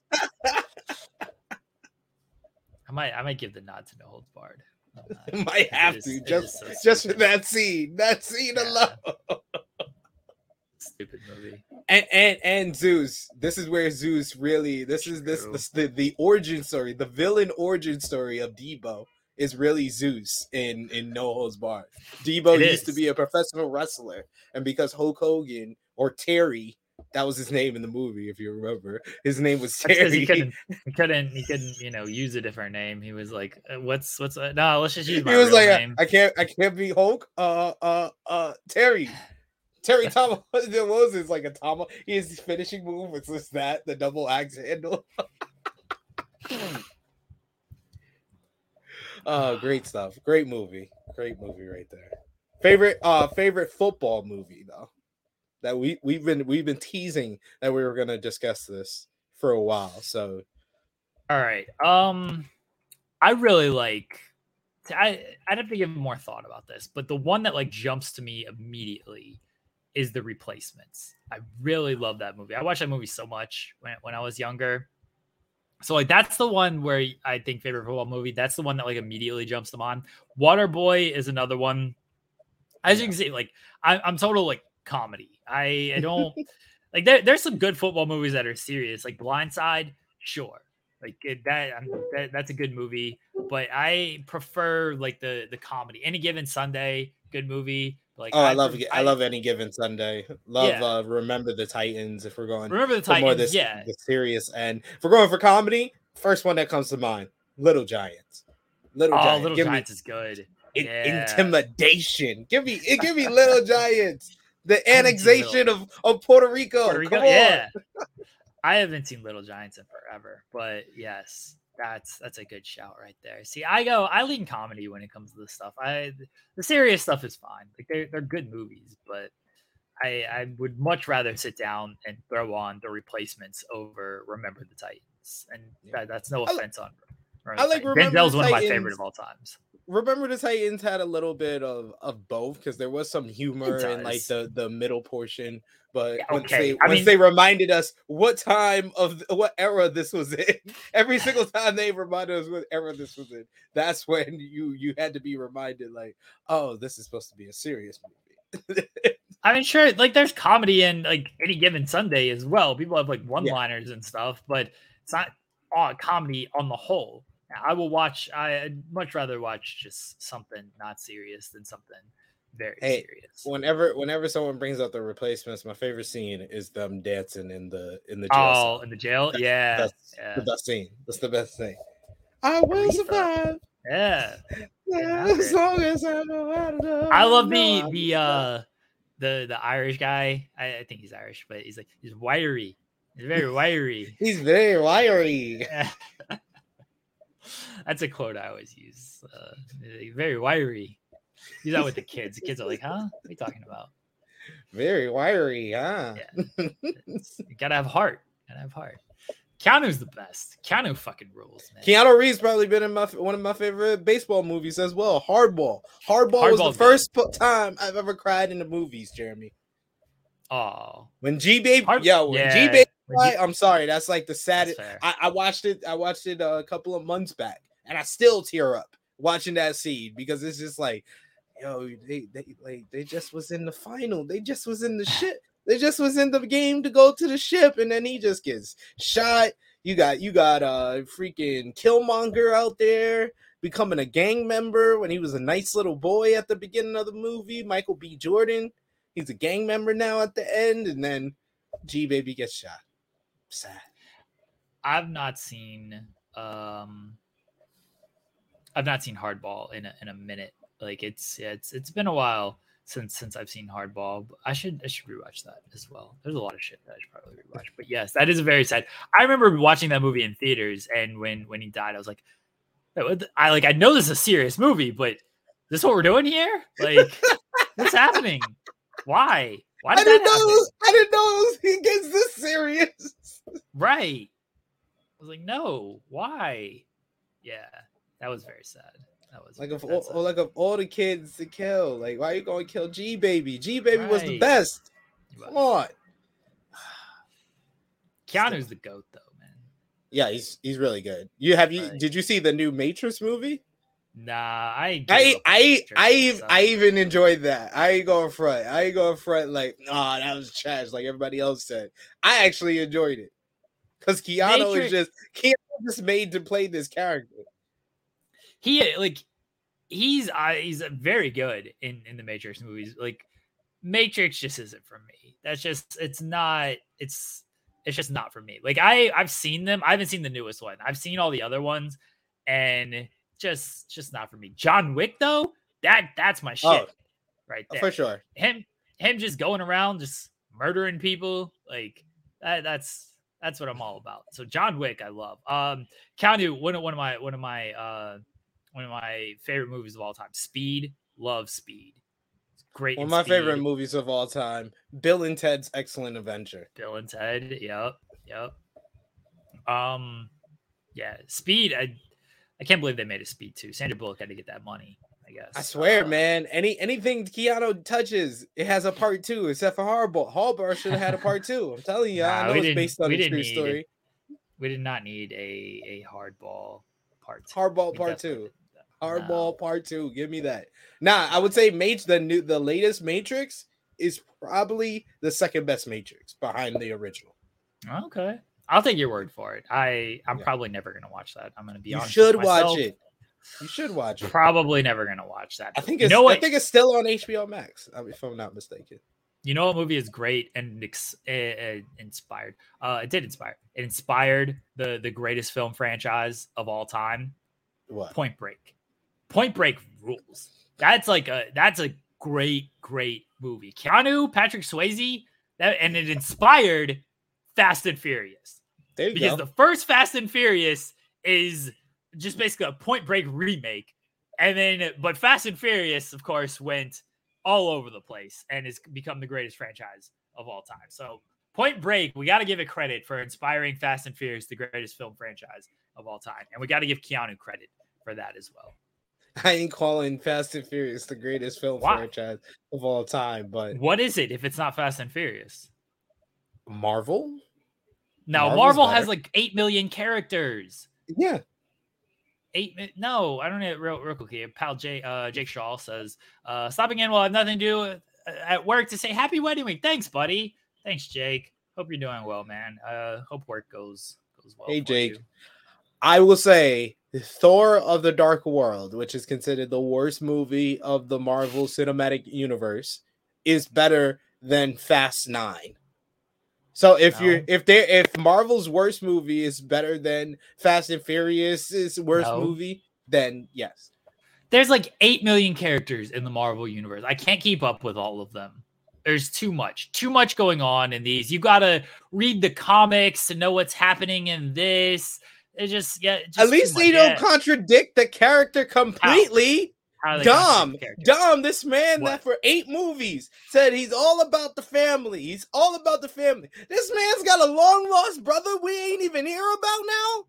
I might I might give the nod to No Holds Barred. Uh, might have is, to just so just for that scene. That scene yeah. alone. Stupid movie. And and and Zeus. This is where Zeus really. This is this, this the the origin story. The villain origin story of Debo is really Zeus in in No Holds Barred. Debo it used is. to be a professional wrestler, and because Hulk Hogan or Terry, that was his name in the movie, if you remember. His name was Terry. He couldn't, he couldn't, he couldn't, you know, use a different name. He was like, "What's, what's? Uh, no, let's just use my." He was real like, name. I, "I can't, I can't be Hulk. Uh, uh, uh, Terry, Terry Tom." What was it? Like a Tom? His finishing move was just that the double axe handle. Oh, great stuff! Great movie, great movie right there. Favorite, uh, favorite football movie though. That we we've been we've been teasing that we were gonna discuss this for a while. So, all right. Um, I really like. I I'd have to give more thought about this, but the one that like jumps to me immediately is The Replacements. I really love that movie. I watched that movie so much when when I was younger. So like that's the one where I think favorite football movie. That's the one that like immediately jumps to mind. Waterboy is another one. As yeah. you can see, like I, I'm total like. comedy. I, I don't like there, there's some good football movies that are serious, like Blindside, sure. Like it, that, I'm, that that's a good movie, but I prefer like the the comedy. Any Given Sunday, good movie. Like oh, I, I love I, I love Any Given Sunday. Love yeah. uh, Remember the Titans. If we're going Remember the Titans, more this, yeah, the serious end. If we're going for comedy, first one that comes to mind, Little Giants. Little oh, Giants. Little give Giants me, is good. In, yeah. Intimidation. Give me it. Give me Little Giants. The annexation of, of Puerto Rico. Puerto Rico, Come on. yeah. I haven't seen Little Giants in forever, but yes, that's that's a good shout right there. See, I go, I lean comedy when it comes to this stuff. I the serious stuff is fine. Like they're they're good movies, but I I would much rather sit down and throw on The Replacements over Remember the Titans. And that, that's no offense I, on. I like Remember Denzel's the one Titans. of my favorite of all times. Remember the Titans had a little bit of, of both because there was some humor in like the, the middle portion, but yeah, once, okay. they, once mean, they reminded us what time of what era this was in, every single time they reminded us what era this was in, that's when you you had to be reminded like, oh, this is supposed to be a serious movie. I mean, sure, like there's comedy in like Any Given Sunday as well. People have like one-liners yeah. and stuff, but it's not all comedy on the whole. I will watch. I'd much rather watch just something not serious than something very hey, serious. Whenever, whenever someone brings up The Replacements, my favorite scene is them dancing in the in the jail. Oh, cell. in the jail, that's, yeah, that's yeah. the best scene. That's the best thing. I will Aretha. survive. Yeah, yeah as long as I know how to know. I love the the uh the the Irish guy. I, I think he's Irish, but he's like he's wiry. He's very wiry. He's very wiry. That's a quote I always use. Uh, very wiry. Use that with the kids. The kids are like, huh? What are you talking about? Very wiry, huh? Yeah. You gotta have heart. Gotta have heart. Keanu's the best. Keanu fucking rules, man. Keanu Reeves probably been in my one of my favorite baseball movies as well. Hardball. Hardball Hardball was the first good. time I've ever cried in the movies, Jeremy. Oh. When G Baby, Hard- yo, when yeah. G Baby, I'm sorry, that's like the saddest. I, I watched it. I watched it a couple of months back. And I still tear up watching that scene because it's just like, yo, they they like they just was in the final. They just was in the ship. They just was in the game to go to the ship, and then he just gets shot. You got you got a uh, freaking Killmonger out there becoming a gang member when he was a nice little boy at the beginning of the movie. Michael B. Jordan, he's a gang member now at the end, and then G Baby gets shot. Sad. I've not seen. Um... I've not seen Hardball in a, in a minute. Like it's it's it's been a while since since I've seen Hardball. I should I should rewatch that as well. There's a lot of shit that I should probably rewatch. But yes, that is a very sad. I remember watching that movie in theaters, and when when he died, I was like, I like I know this is a serious movie, but this is what we're doing here? Like, what's happening? Why? Why did I didn't that know happen? it was, I didn't know it was, he gets this serious. Right. I was like, no, why? Yeah, that was very sad. That was like of that's all, like of all the kids to kill, like why are you going to kill G Baby? G Baby was the Right. best. was. Come on. Keanu's the goat, though, man. Yeah, he's he's really good. You have you Right. did you see the new Matrix movie? Nah, I gave I up on I Matrix, I ev- so- I even enjoyed that. I ain't going front. I ain't going front like, oh, that was trash, like everybody else said. I actually enjoyed it because Keanu Matrix- is just Keanu just made to play this character. he like he's uh, he's very good in in the Matrix movies. Like Matrix just isn't for me. That's just it's not it's it's just not for me. Like I I've seen them. I haven't seen the newest one. I've seen all the other ones, and just just not for me. John Wick though, that that's my shit Oh, right there. for sure. Him him just going around just murdering people, like that, that's that's what I'm all about. So John Wick I love. Um Keanu, one of one of my one of my uh one of my favorite movies of all time. Speed, love Speed. It's great. One in of my Speed. favorite movies of all time, Bill and Ted's Excellent Adventure. Bill and Ted. Yep. Yep. Um yeah, Speed. I I can't believe they made a Speed too. Sandra Bullock had to get that money, I guess. I swear, Uh, man. Any anything Keanu touches, it has a part two, except for Hardball. Hardball should have had a part two. I'm telling you, Nah, I know we it's didn't- based on we a didn't true need story. We did not need a a hardball part. two. Hardball We part definitely two. didn't. Hardball No. part two. Give me that. Nah, I would say Mage the new the latest Matrix is probably the second best Matrix behind the original. Okay, I'll take your word for it. I I'm Yeah. probably never gonna watch that. I'm gonna be You honest. should with watch myself. it. You should watch it. Probably never gonna watch that. I think you it's know what. I think it's still on H B O Max, if I'm not mistaken. You know what movie is great and ex- uh, uh, inspired? Uh, it did inspire. It inspired the the greatest film franchise of all time, What? Point Break. Point Break rules. That's like a that's a great great movie. Keanu, Patrick Swayze, that and it inspired Fast and Furious There you because go. the first Fast and Furious is just basically a Point Break remake, and then but Fast and Furious, of course, went all over the place and has become the greatest franchise of all time. So Point Break, we got to give it credit for inspiring Fast and Furious, the greatest film franchise of all time. And we got to give Keanu credit for that as well. I ain't calling Fast and Furious the greatest film Why? franchise of all time, but What is it if it's not Fast and Furious? Marvel? Now, Marvel's Marvel has better. like eight million characters. Yeah. Eight mi- no, I don't know. Real, real quick here. Pal Jay, uh, Jake Shaw says, uh, stopping in will have nothing to do with, uh, at work to say happy wedding week. Thanks, buddy. Thanks, Jake. Hope you're doing well, man. Uh, hope work goes goes well. Hey, for Jake. you. I will say Thor of the Dark World, which is considered the worst movie of the Marvel Cinematic Universe, is better than Fast Nine. So if No. you're if they if Marvel's worst movie is better than Fast and Furious's worst No. movie, then yes. There's like eight million characters in the Marvel universe. I can't keep up with all of them. There's too much, too much going on in these. You got to read the comics to know what's happening in this. It just, yeah. Just At least too they much. don't Yeah. contradict the character completely. How do they Dom, contradict the characters? Dom, this man What? that for eight movies said he's all about the family. He's all about the family. This man's got a long lost brother we ain't even hear about now.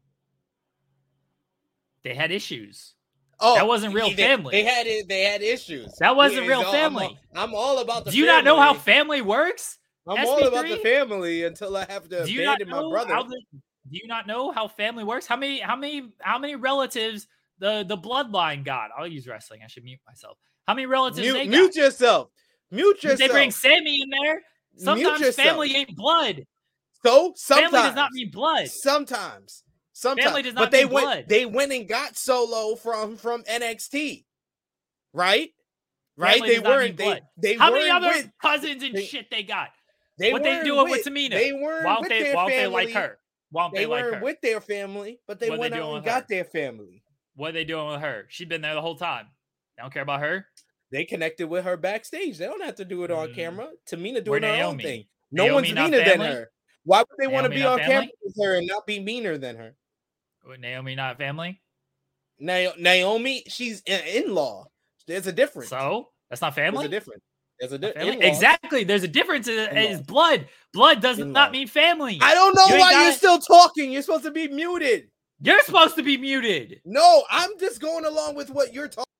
They had issues. Oh, That wasn't real they, family. They had it. They had issues. That wasn't Yeah, real I'm all- family. I'm all about the. Do you not know how family. family works? I'm all about the S B three? family until I have to Do you not abandon my know brother. how the, do you not know how family works? How many how many how many relatives the the bloodline got? I'll use wrestling. I should mute myself. How many relatives Mute, they mute got? yourself. Mute Did yourself. they bring Sammy in there? Sometimes yourself. family ain't blood. so sometimes Family does not mean blood. Sometimes, sometimes, Family does but not they mean went. blood. They went and got Solo from from N X T, right? Right? Family They does not mean weren't. They blood. they How many weren't other with. cousins and they- shit they got? They what they weren't doing with with Tamina? They weren't Why don't with they their why don't they family. like her? Why don't They they like weren't her? with their family, but they What they went out doing and with got her? their family. What are they doing with her? She's been there the whole time. They don't care about her. They connected with her backstage. They don't have to do it on mm. camera. Tamina doing We're her Naomi. own thing. No Naomi one's meaner than her. Why would they want to be on family? camera with her and not be meaner than her? With Naomi not family? Na- Naomi, she's an in-law. There's a difference. So that's not family. There's a difference. There's a difference. Exactly. There's a difference. It's blood. Blood does in-law. not mean family. I don't know you why gotta... you're still talking. You're supposed to be muted. You're supposed to be muted. No, I'm just going along with what you're talking.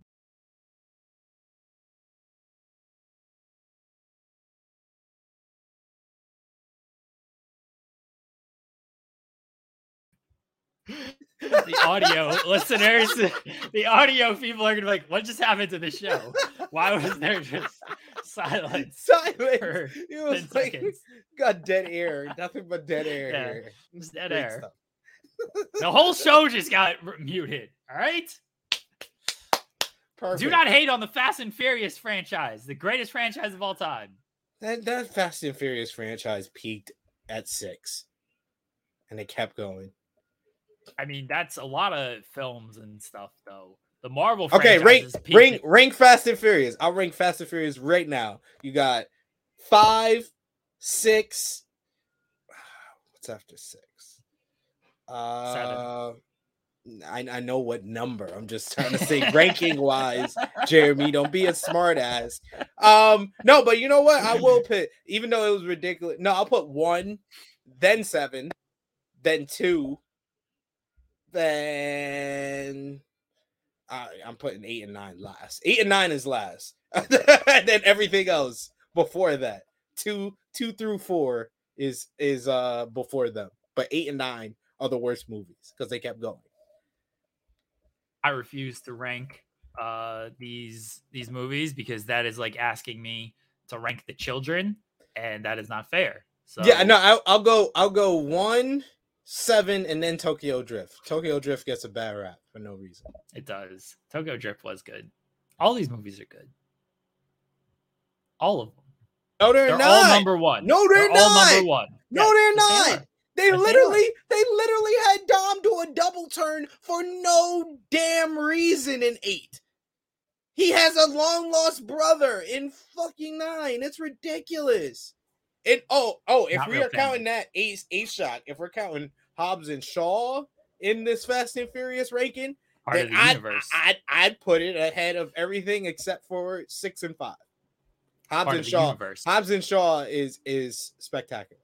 The audio listeners, the audio people are gonna be like, what just happened to the show? Why was there just silence? Silence. For it was ten like seconds? Got dead air. Nothing but dead air yeah, here. Just dead Great air. Stuff. The whole show just got muted. All right. Perfect. Do not hate on the Fast and Furious franchise, the greatest franchise of all time. That that Fast and Furious franchise peaked at six, and it kept going. I mean, that's a lot of films and stuff, though. The Marvel okay, rank, rank, rank Fast and Furious. I'll rank Fast and Furious right now. You got five, six. What's after six? Uh, Seven. I, I know what number. I'm just trying to say ranking wise, Jeremy. Don't be a smart ass. Um, no, but you know what? I will put, even though it was ridiculous. No, I'll put one, then seven, then two. Then uh, I'm putting eight and nine last. Eight and nine is last. And then everything else before that. Two, two through four is is uh before them. But eight and nine are the worst movies because they kept going. I refuse to rank uh these these movies because that is like asking me to rank the children, and that is not fair. So yeah, no, I'll, I'll go. I'll go one. Seven and then Tokyo Drift. Tokyo Drift gets a bad rap for no reason. It does. Tokyo Drift was good. All these movies are good. All of them. No, they're, they're not. all number one. No, they're, they're not. All number one. No, yes, they're not. They, they literally, they, they literally had Dom do a double turn for no damn reason in eight. He has a long lost brother in fucking nine. It's ridiculous. It oh oh if Not we are family. counting that ace ace shot, if we're counting Hobbs and Shaw in this Fast and Furious ranking, Part then of the I'd, universe. I'd I'd put it ahead of everything except for six and five. Hobbs Part and Shaw. Universe. Hobbs and Shaw is is spectacular.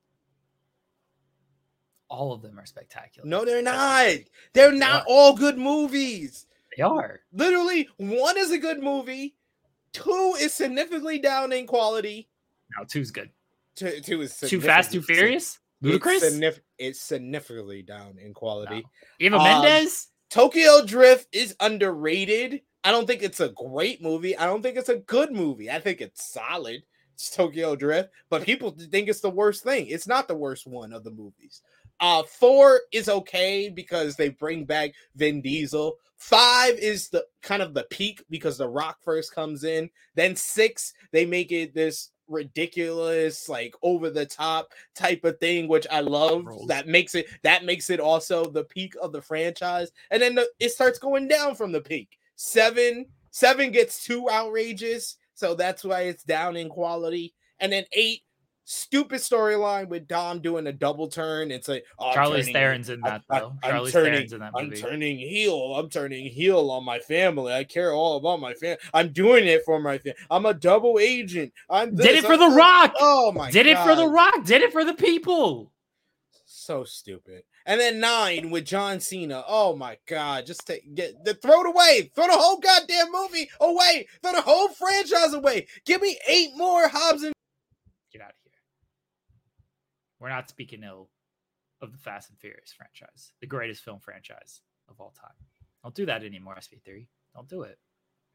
All of them are spectacular. No, they're not. They're not they all good movies. They are. Literally, one is a good movie. Two is significantly down in quality. No, two's good. Two, two is Too Fast, Too Furious? Ludicrous? It's, signif- it's significantly down in quality. No. Eva um, Mendes? Tokyo Drift is underrated. I don't think it's a great movie. I don't think it's a good movie. I think it's solid. It's Tokyo Drift, but people think it's the worst thing. It's not the worst one of the movies. Uh, four is okay because they bring back Vin Diesel. Five is the kind of the peak because The Rock first comes in. Then six, they make it this ridiculous, like over the top type of thing, which I love. Rolls. That makes it that makes it also the peak of the franchise. And then the, it starts going down from the peak. Seven, seven gets too outrageous, so that's why it's down in quality. And then eight, stupid storyline with Dom doing a double turn. It's like oh, Charlie Theron's in that I, though. I, Charlie Theron's in that I'm movie. turning heel. I'm turning heel on my family. I care all about my family. I'm doing it for my family. I'm a double agent. I'm this, did it for I'm The this. Rock. Oh my did god. Did it for The Rock. Did it for the people. So stupid. And then nine with John Cena. Oh my god. Just take get the throw it away. Throw the whole goddamn movie away. Throw the whole franchise away. Give me eight more Hobbs and get out of here. We're not speaking ill of the Fast and Furious franchise, the greatest film franchise of all time. Don't do that anymore, S P three. Don't do it.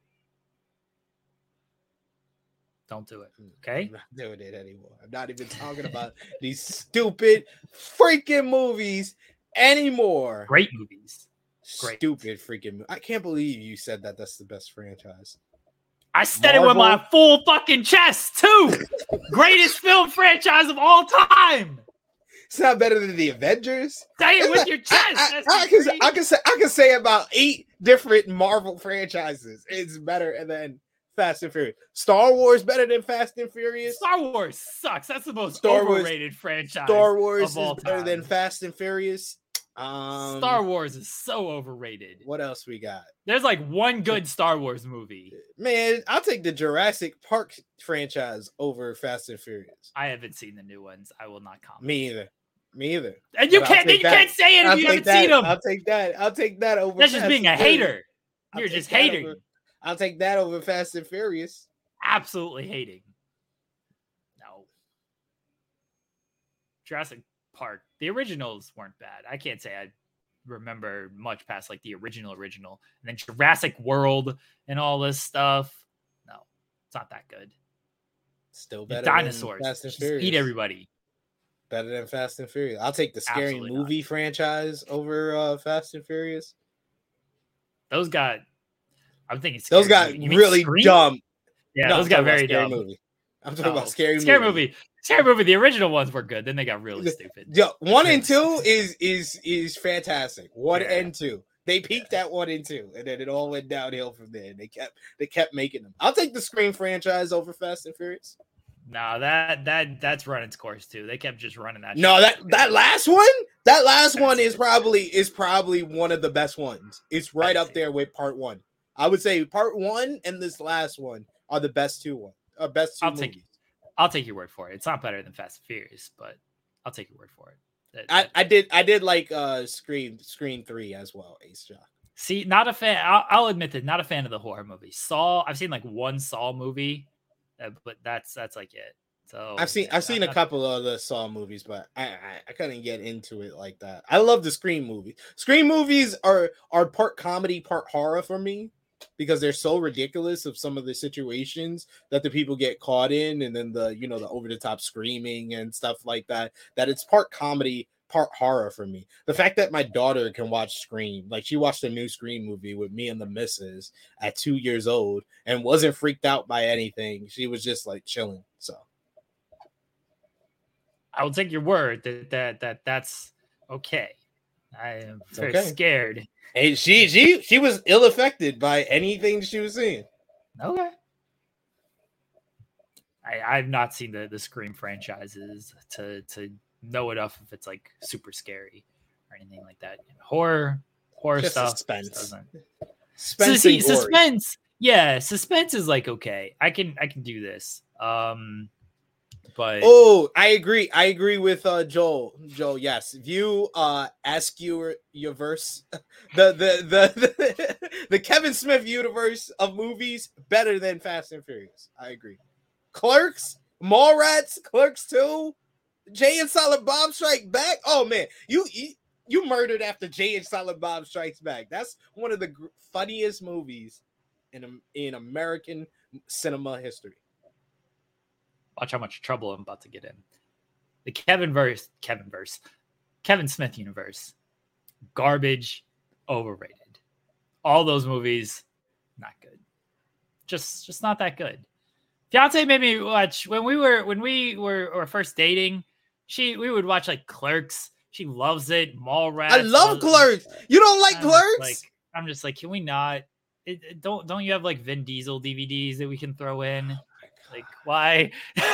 Don't do it. Okay? I'm not doing it anymore. I'm not even talking about these stupid freaking movies anymore. Great movies. Great. Stupid freaking movies. I can't believe you said that that's the best franchise. I said Marvel? It with my full fucking chest, too. Greatest film franchise of all time. It's not better than the Avengers. Say it it's with not, your chest. I, I, I, can, I can say I can say about eight different Marvel franchises. It's better than Fast and Furious. Star Wars better than Fast and Furious. Star Wars sucks. That's the most Star overrated Wars, franchise. Star Wars of all is better time. than Fast and Furious. Um, Star Wars is so overrated. What else we got? There's like one good Star Wars movie. Man, I'll take the Jurassic Park franchise over Fast and Furious. I haven't seen the new ones. I will not comment. Me either. Me either. And you But can't. You that. can't say it if I'll you take haven't that. seen them. I'll take that. I'll take that over. That's just Fast being a and Furious. hater. I'll You're take just that hating. over- I'll take that over Fast and Furious. Absolutely hating. No. Jurassic Park. The originals weren't bad. I can't say I remember much past like the original original. And then Jurassic World and all this stuff. No, it's not that good. Still The better. dinosaurs Than Fast and just Furious. eat everybody. Better than Fast and Furious. I'll take the scary Absolutely movie not. franchise over uh, Fast and Furious. Those got. I'm thinking. Those Scary got Movie. You mean really Scream? dumb. Yeah, No, those I'm got talking about very scary dumb. movie. I'm talking Oh, about scary, scary movie. movie. Scary movie. The original ones were good. Then they got really The- stupid. Yo, one and two is is is fantastic. One Yeah. and two. They peaked at one and two, and then it all went downhill from there. And they kept they kept making them. I'll take the Scream franchise over Fast and Furious. No, that that that's run its course too. They kept just running that. No, shit. that that last one, that last That's one is it. probably is probably one of the best ones. It's right That's up there with part one. I would say part one and this last one are the best two one. Uh, best two I'll movies. take I'll take your word for it. It's not better than Fast and Furious, but I'll take your word for it. That- I, that- I did I did like uh Scream Scream three as well, Ace Jock. See, not a fan. I'll, I'll admit that, not a fan of the horror movies. Saw, I've seen like one Saw movie, uh, but that's that's like it. So I've seen yeah, I've seen not- a couple of the Saw movies, but I, I I couldn't get into it like that. I love the Scream movie. Scream movies are are part comedy, part horror for me because they're so ridiculous of some of the situations that the people get caught in, and then the you know the over the top screaming and stuff like that. That it's part comedy, part horror for me. The fact that my daughter can watch Scream, like she watched a new Scream movie with me and the missus at two years old and wasn't freaked out by anything. She was just like chilling. So. I will take your word that that that that's okay. I am It's very okay. scared. And she she she was ill affected by anything she was seeing. Okay. I I've not seen the the Scream franchises to to know enough if it's like super scary or anything like that. Horror horror Just stuff suspense. doesn't- Suspense, So see, and gory. suspense. Yeah, suspense is like okay. I can I can do this. Um, but Oh, I agree. I agree with uh Joel. Joel, yes. View uh ask your your verse. The the the the, the Kevin Smith universe of movies better than Fast and Furious. I agree. Clerks, Mallrats, Clerks two, Jay and Silent Bob Strike Back. Oh man, you you, you murdered after Jay and Silent Bob Strikes Back. That's one of the gr- funniest movies in Am- in American cinema history. watch how much trouble I'm about to get in. The Kevin verse, Kevin verse, Kevin Smith universe, garbage, overrated. All those movies, not good. Just, just not that good. Fiance made me watch when we were when we were, were first dating. She we would watch like Clerks. She loves it. Mallrats. I love loves- Clerks. You don't like I'm just Clerks? Like I'm just like, can we not? It, it- don't don't you have like Vin Diesel D V Ds that we can throw in? Like why?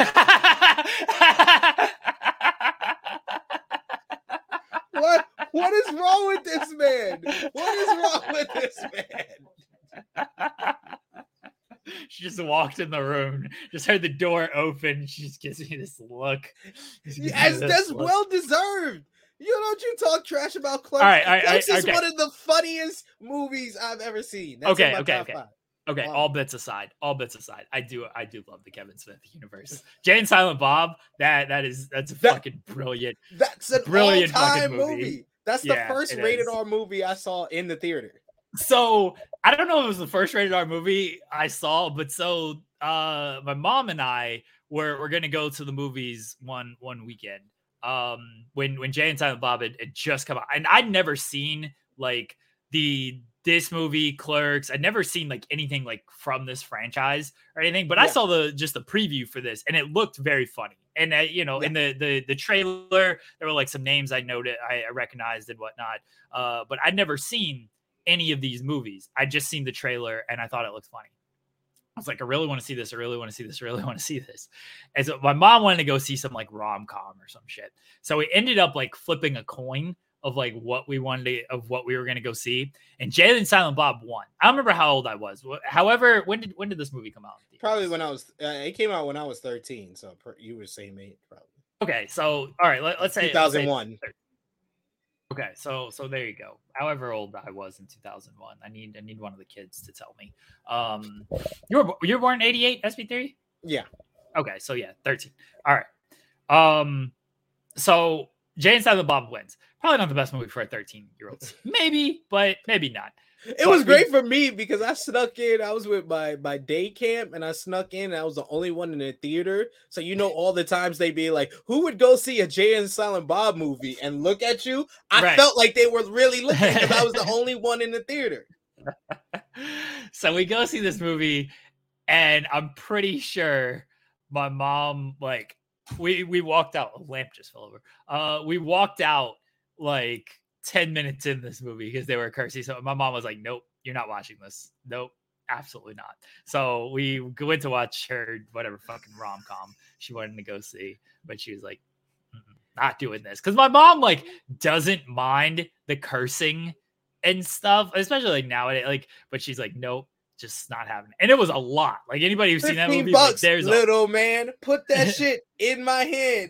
What what is wrong with this man? What is wrong with this man? She just walked in the room, just heard the door open. She just gives me this look. Just gives me Yes, this that's look. well deserved. You don't you talk trash about Clerks. All right, all right, all Clerks right, is okay. one of the funniest movies I've ever seen. That's Okay, in my okay, top okay. five. Okay, Wow. all bits aside, all bits aside, I do, I do love the Kevin Smith universe. Jay and Silent Bob, that that is that's That- fucking brilliant. That's an Brilliant fucking all-time movie. movie. That's the Yeah, first it rated is. R movie I saw in the theater. So I don't know if it was the first rated R movie I saw, but so uh my mom and I were were gonna go to the movies one one weekend. Um when when Jay and Silent Bob had, had just come out. And I'd never seen like the this movie, Clerks. I'd never seen like anything like from this franchise or anything, but I Yeah. saw the just the preview for this and it looked very funny. And uh, you know, Yeah. in the the the trailer, there were like some names I noted, I I recognized and whatnot. Uh, but I'd never seen any of these movies. I just seen the trailer and I thought it looked funny. I was like, I really want to see this. I really want to see this. I really want to see this. And so my mom wanted to go see some like rom-com or some shit. So we ended up like flipping a coin of like what we wanted to, of what we were going to go see. And Jay and Silent Bob won. I don't remember how old I was. However, when did, when did this movie come out? Probably when I was, uh, it came out when I was thirteen. So per, you were the same age probably. Okay. So, all right, let, let's say two thousand one. Let's say okay. So, so there you go. However old I was in two thousand one, I need, I need one of the kids to tell me. Um, you were, you were born in eighty-eight, S B three? Yeah. Okay. So yeah, thirteen. All right. Um, so Jay and Silent Bob wins. Probably not the best movie for a thirteen year old. Maybe, but maybe not. It but was great we, for me because I snuck in. I was with my, my day camp and I snuck in. And I was the only one in the theater. So, you know, all the times they be like, who would go see a Jay and Silent Bob movie and look at you? I right. felt like they were really looking because I was the only one in the theater. So we go see this movie and I'm pretty sure my mom, like, we, we walked out. A lamp just fell over. Uh, we walked out like ten minutes in this movie because they were cursing. So my mom was like, nope, you're not watching this. Nope, absolutely not. So we went to watch her whatever fucking rom-com she wanted to go see. But she was like, not doing this. Because my mom like doesn't mind the cursing and stuff, especially like nowadays. Like, but she's like, nope, just not having it. And it was a lot. Like anybody who's seen that movie, bucks, like, there's little a- man, put that shit in my hand.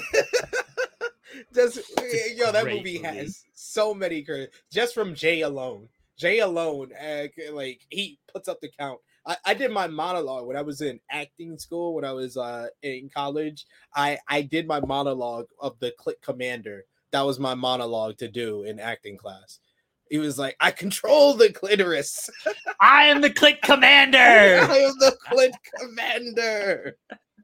Just yo, that movie, movie has so many credits just from Jay alone. Jay alone, uh, like he puts up the count. I, I did my monologue when I was in acting school. When I was uh, in college, I I did my monologue of the Click Commander. That was my monologue to do in acting class. He was like, "I control the clitoris. I am the Click Commander. I am the Click Commander."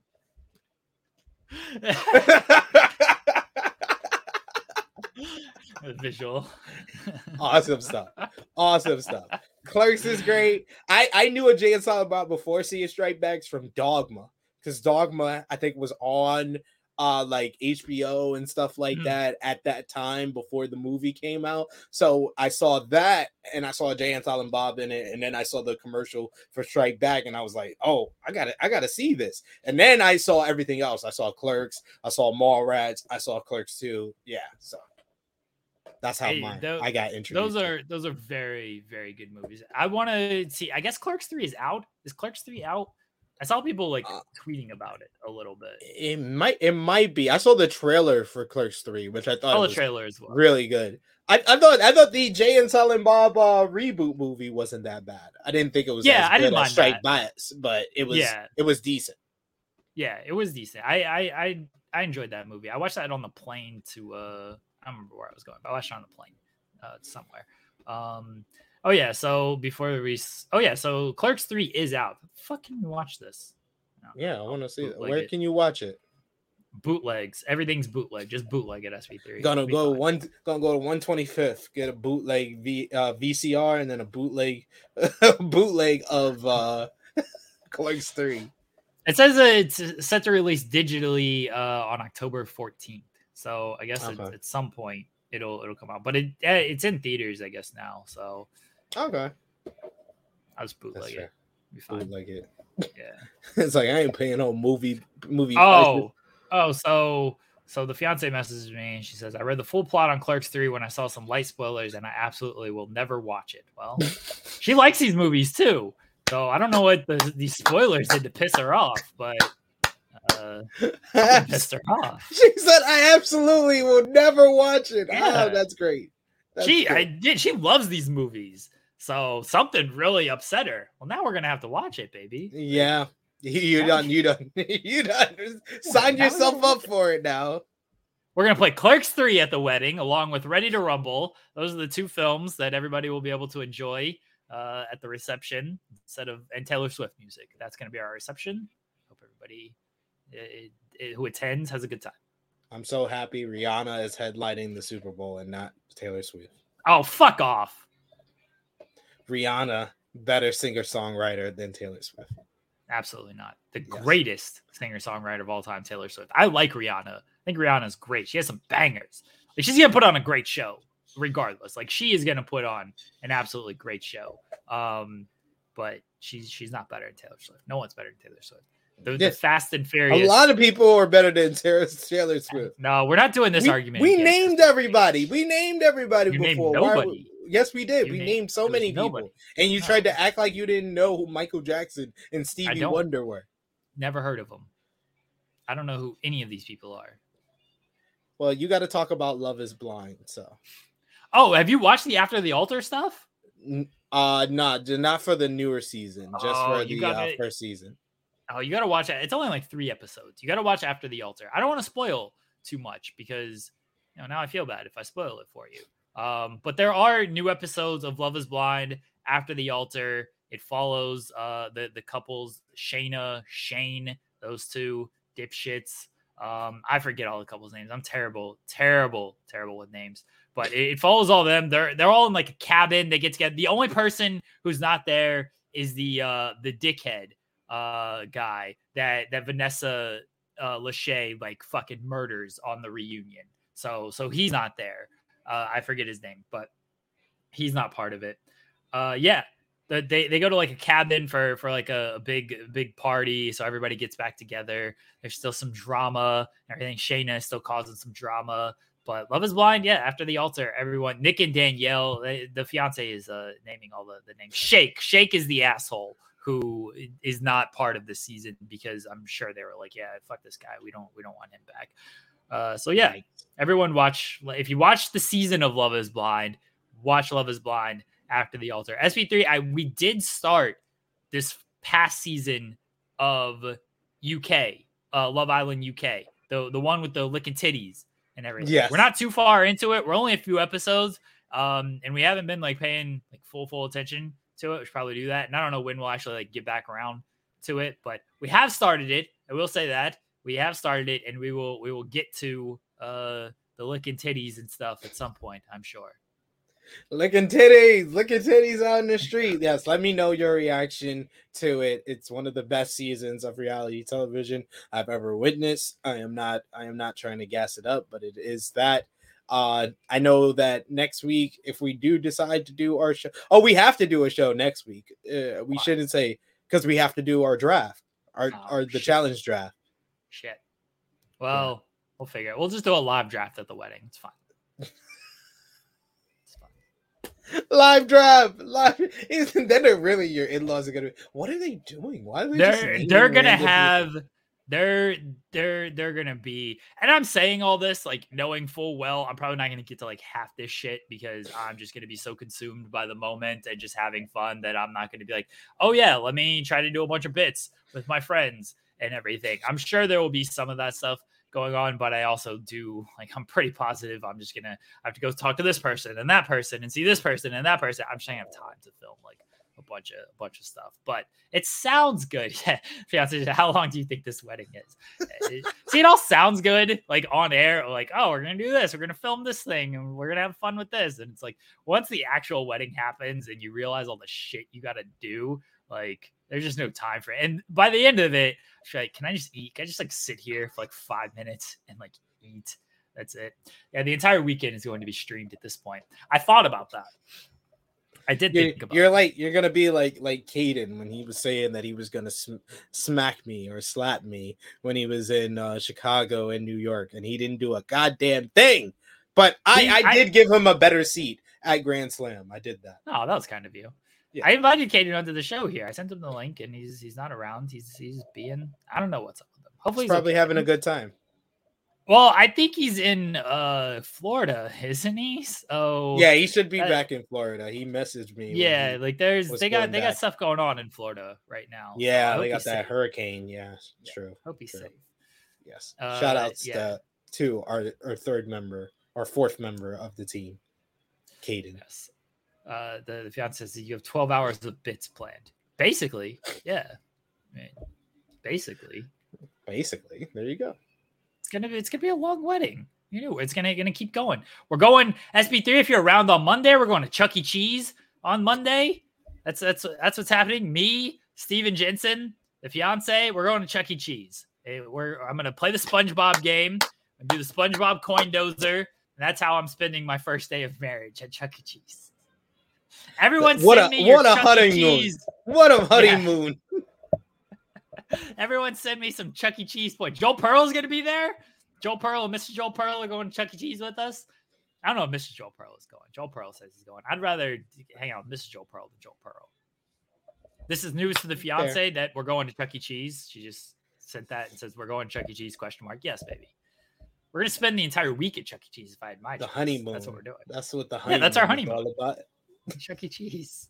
Visual. Awesome stuff. Awesome stuff. Clerks is great. I, I knew a Jay and Silent Bob before seeing Strike Backs from Dogma. Because Dogma, I think, was on uh like H B O and stuff like mm. that at that time before the movie came out. So I saw that and I saw Jay and Silent Bob in it, and then I saw the commercial for Strike Back, and I was like, oh, I gotta I gotta see this. And then I saw everything else. I saw Clerks, I saw Mallrats, I saw Clerks two. Yeah, so that's how hey, my, those, I got introduced. Those are to. those are very, very good movies. I want to see. I guess Clerks three is out. Is Clerks three out? I saw people like uh, tweeting about it a little bit. It might it might be. I saw the trailer for Clerks three, which I thought oh, was the trailer as well. Really good. I, I thought I thought the Jay and Silent Bob uh, reboot movie wasn't that bad. I didn't think it was yeah, as I good didn't mind as Strike that. Backs, but it was yeah. it was decent. Yeah, it was decent. I I I, I enjoyed that movie. I watched that on the plane to uh I don't remember where I was going, but I watched it on the plane. Uh, somewhere. Um, oh yeah. So before the re, oh yeah. So Clerks three is out. Fucking watch this. No, yeah, I want to see it. Where it. Can you watch it? Bootlegs. Everything's bootleg. Just bootleg at S V three. Gonna go fine. one. Gonna go to one twenty-fifth. Get a bootleg v, uh, V C R and then a bootleg bootleg of uh, Clerks three. It says that it's set to release digitally uh, on October fourteenth. So I guess okay. at, at some point. It'll it'll come out, but it it's in theaters, I guess now. So okay, I was bootleg it. Bootleg it. Yeah, it's like I ain't paying no movie movie. Oh, prices. oh, so so the fiance messages me and she says, "I read the full plot on Clerks three when I saw some light spoilers, and I absolutely will never watch it." Well, she likes these movies too, so I don't know what the, these spoilers did to piss her off, but. Uh, pissed her off. She said, "I absolutely will never watch it." Yeah. Oh, that's great. That's she, great. I did. She loves these movies, so something really upset her. Well, now we're gonna have to watch it, baby. Yeah, you done, you done, you done. Sign yeah, yourself up for it now. We're gonna play Clerks three at the wedding, along with Ready to Rumble. Those are the two films that everybody will be able to enjoy uh, at the reception instead of and Taylor Swift music. That's gonna be our reception. Hope everybody. It, it, who attends has a good time. I'm so happy Rihanna is headlining the Super Bowl and not Taylor Swift. Oh, fuck off. Rihanna, better singer-songwriter than Taylor Swift. Absolutely not. The yes. greatest singer-songwriter of all time, Taylor Swift. I like Rihanna. I think Rihanna's great. She has some bangers. Like, she's going to put on a great show, regardless. Like, she is going to put on an absolutely great show. Um, but she's she's not better than Taylor Swift. No one's better than Taylor Swift. The, Yeah. the Fast and Furious. A lot of people are better than Taylor, Taylor Swift. No, we're not doing this we, argument. We named everybody. We named everybody you before. Named nobody. We, yes, we did. You we named, named so many people. Nobody. And you no. tried to act like you didn't know who Michael Jackson and Stevie Wonder were. Never heard of them. I don't know who any of these people are. Well, you got to talk about Love is Blind. So, oh, have you watched the After the Altar stuff? Uh, not not for the newer season, just oh, for the uh, first season. Oh, you got to watch it. It's only like three episodes. You got to watch After the Altar. I don't want to spoil too much because you know now I feel bad if I spoil it for you. Um, but there are new episodes of Love is Blind After the Altar. It follows uh the the couples Shayna, Shane, those two dipshits. Um, I forget all the couples' names. I'm terrible, terrible, terrible with names. But it, it follows all of them. They're they're all in like a cabin. They get together. The only person who's not there is the uh the dickhead uh guy that that Vanessa uh Lachey like fucking murders on the reunion. So so he's not there. Uh, I forget his name, but he's not part of it. Uh, yeah. They they go to like a cabin for for like a, a big big party, so everybody gets back together. There's still some drama, everything. Shayna is still causing some drama, but Love is Blind, yeah. After the Altar, everyone, Nick and Danielle, they, the fiance is uh, naming all the, the names. Shake, Shake is the asshole who is not part of the season because I'm sure they were like, yeah, fuck this guy, we don't we don't want him back. Uh, so yeah, everyone watch. If you watch the season of Love is Blind, watch Love is Blind. After the Altar. S B three, I we did start this past season of U K, uh, Love Island U K, the the one with the licking titties and everything. Yes. We're not too far into it. We're only a few episodes, um, and we haven't been like paying like full full attention to it. We should probably do that. And I don't know when we'll actually like get back around to it, but we have started it. I will say that we have started it, and we will we will get to uh, the licking titties and stuff at some point, I'm sure. Licking titties, licking titties out in the street. Yes, let me know your reaction to it. It's one of the best seasons of reality television I've ever witnessed. I am not, I am not trying to gas it up, but it is that. Uh, I know that next week, if we do decide to do our show, oh, we have to do a show next week. Uh, we Why? shouldn't say because we have to do our draft, our, oh, our the shit. challenge draft. Shit. Well, yeah. We'll figure it. We'll just do a live draft at the wedding. It's fine. Live draft, live. Then they're really your in-laws are gonna be. What are they doing? Why are they? They're just they're gonna have. People? They're they're they're gonna be. And I'm saying all this like knowing full well I'm probably not gonna get to like half this shit because I'm just gonna be so consumed by the moment and just having fun that I'm not gonna be like, oh yeah, let me try to do a bunch of bits with my friends and everything. I'm sure there will be some of that stuff going on, but I also do like I'm pretty positive I'm just gonna have to go talk to this person and that person and see this person and that person. I'm just gonna have time to film like a bunch of a bunch of stuff, but it sounds good. Fiance, how long do you think this wedding is? It, see, it all sounds good like on air, like, oh, we're gonna do this, we're gonna film this thing, and we're gonna have fun with this. And it's like once the actual wedding happens and you realize all the shit you gotta do, like there's just no time for it. And by the end of it, I'm like, can I just eat? Can I just like sit here for like five minutes and like eat? That's it. Yeah, the entire weekend is going to be streamed at this point. I thought about that. I did you're, think about You're that. like, you're going to be like, like Caden when he was saying that he was going to sm- smack me or slap me when he was in uh, Chicago and New York, and he didn't do a goddamn thing. But I, I, I did give him a better seat at Grand Slam. I did that. Oh, that was kind of you. Yeah. I invited Caden onto the show here. I sent him the link, and he's he's not around. He's he's being I don't know what's up with him. Hopefully, he's, he's probably okay. having a good time. Well, I think he's in uh Florida, isn't he? So yeah, he should be uh, back in Florida. He messaged me. Yeah, like there's they got they back. got stuff going on in Florida right now. Yeah, so they got that safe. hurricane. Yeah, yeah, true. Hope he's true. safe. Yes. Uh, Shout outs yeah. to, to our our third member, our fourth member of the team, Caden. Yes. Uh, the, the fiance says you have twelve hours of bits planned. Basically, yeah. I mean, basically, basically, there you go. It's gonna be it's gonna be a long wedding. You know, it's gonna gonna keep going. We're going S B three. If you're around on Monday, we're going to Chuck E. Cheese on Monday. That's that's that's what's happening. Me, Steven Jensen, the fiance, we're going to Chuck E. Cheese. We're I'm gonna play the SpongeBob game and do the SpongeBob coin dozer. And that's how I'm spending my first day of marriage at Chuck E. Cheese. Everyone what send a me your what a Chuck E. honeymoon. Cheese. What a honeymoon. Yeah. Everyone send me some Chuck E. Cheese points. Joel Pearl's going to be there. Joel Pearl and Mister Joel Pearl are going to Chuck E. Cheese with us. I don't know if Mister Joel Pearl is going. Joel Pearl says he's going. I'd rather hang out with Mister Joel Pearl than Joel Pearl. This is news for the fiance Fair. that we're going to Chuck E. Cheese. She just sent that and says we're going to Chuck E. Cheese, question mark. Yes, baby. We're going to spend the entire week at Chuck E. Cheese if I had my The choice. honeymoon. That's what we're doing. That's what the honeymoon Yeah, that's our honeymoon. All about. Chuck E. Cheese.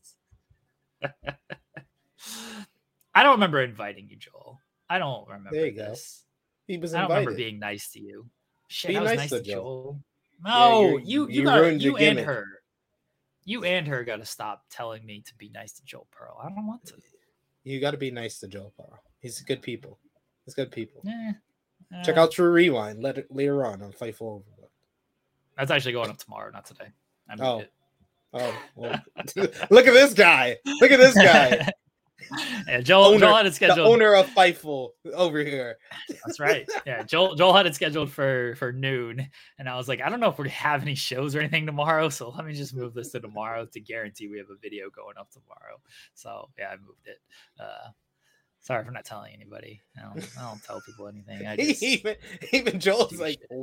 I don't remember inviting you, Joel. I don't remember there you this. Go. He was I invited. don't remember being nice to you. Shit, Be I was nice nice to to Joel. Joel. No, Yeah, you you, you got ruined you your and gimmick. her. You and her got to stop telling me to be nice to Joel Pearl. I don't want to. You got to be nice to Joel Pearl. He's good people. He's good people. Eh, Check eh. out True Rewind let it, later on on Fightful Overlooked. That's actually going up tomorrow, not today. I moved Oh. it. Oh, well, look at this guy. Look at this guy. Yeah, Joel, owner, Joel had it scheduled. The owner of Fightful over here. That's right. Yeah, Joel Joel had it scheduled for for noon, and I was like, I don't know if we have any shows or anything tomorrow, so let me just move this to tomorrow to guarantee we have a video going up tomorrow. So yeah, I moved it. Uh, sorry for not telling anybody. I don't, I don't tell people anything. I just even even Joel's like, shit.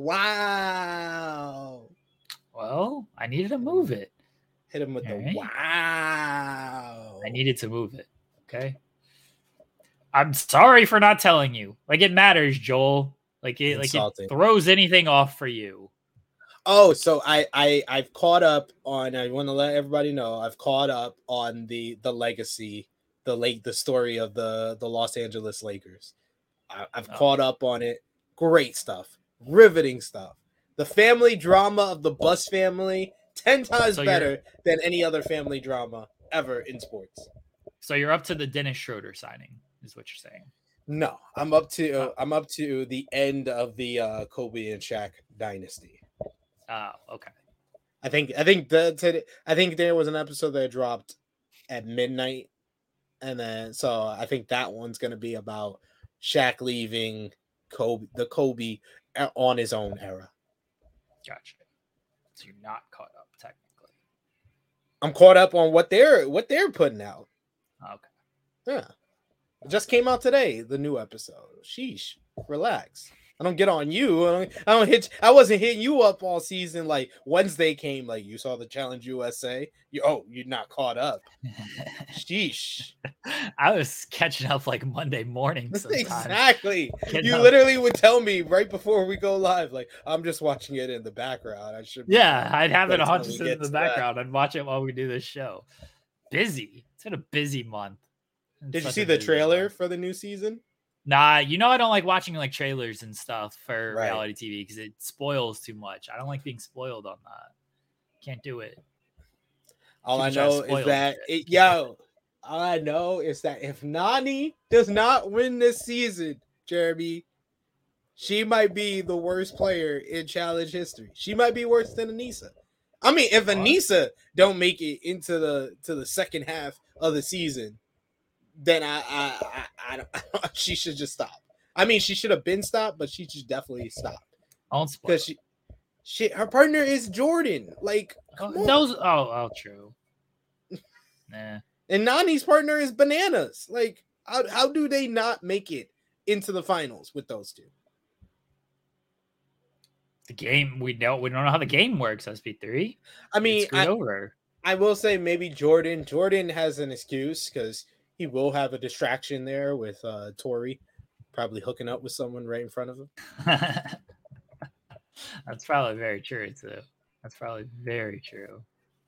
wow. Well, I needed to move it. Hit him with All the right. wow. I needed to move it. Okay. I'm sorry for not telling you. Like it matters, Joel. Like it, like Insulting. it throws anything off for you. Oh, so I I I've caught up on. I want to let everybody know I've caught up on the the legacy, the late the story of the the Los Angeles Lakers. I, I've Oh. caught up on it. Great stuff, riveting stuff. The family drama of the Bus family, ten times So better you're- than any other family drama ever in sports. So you're up to the Dennis Schroeder signing, is what you're saying. No, I'm up to Oh. I'm up to the end of the uh, Kobe and Shaq dynasty. Oh, okay. I think I think the today, I think there was an episode that dropped at midnight, and then so I think that one's gonna be about Shaq leaving Kobe, the Kobe uh, on his own era. Gotcha. So you're not caught up technically. I'm caught up on what they're what they're putting out. Okay. Yeah, it just came out today. The new episode. Sheesh, relax. I don't get on you. I don't, I don't hit. I wasn't hitting you up all season. Like Wednesday came, like you saw the Challenge U S A. You oh, you're not caught up. Sheesh. I was catching up like Monday morning. Sometimes. Exactly. Getting You up. literally would tell me right before we go live, like I'm just watching it in the background. I should. be Yeah, fine I'd have it by the on time we just in get the to that. background. I'd watch it while we do this show. Busy. It's been a busy month. It's Did you such see a the busy trailer month. for the new season? Nah, you know I don't like watching like trailers and stuff for Right. reality T V because it spoils too much. I don't like being spoiled on that. Can't do it. All I People try to know spoil is that shit. it, Can't do yo, all I know is that if Nani does not win this season, Jeremy, she might be the worst player in challenge history. She might be worse than Anissa. I mean, if What? Anissa don't make it into the to the second half of the season, then I I I, I don't, she should just stop. I mean, she should have been stopped, but she should definitely stop I don't spoil. because she, she her partner is Jordan. Like, come Oh, on. those oh oh true. Nah. And Nani's partner is Bananas. Like, how, how do they not make it into the finals with those two? The game we don't we don't know how the game works, S P three. I mean, screwed I, over. I will say maybe Jordan. Jordan has an excuse because he will have a distraction there with uh, Tori probably hooking up with someone right in front of him. That's probably very true too. That's probably very true.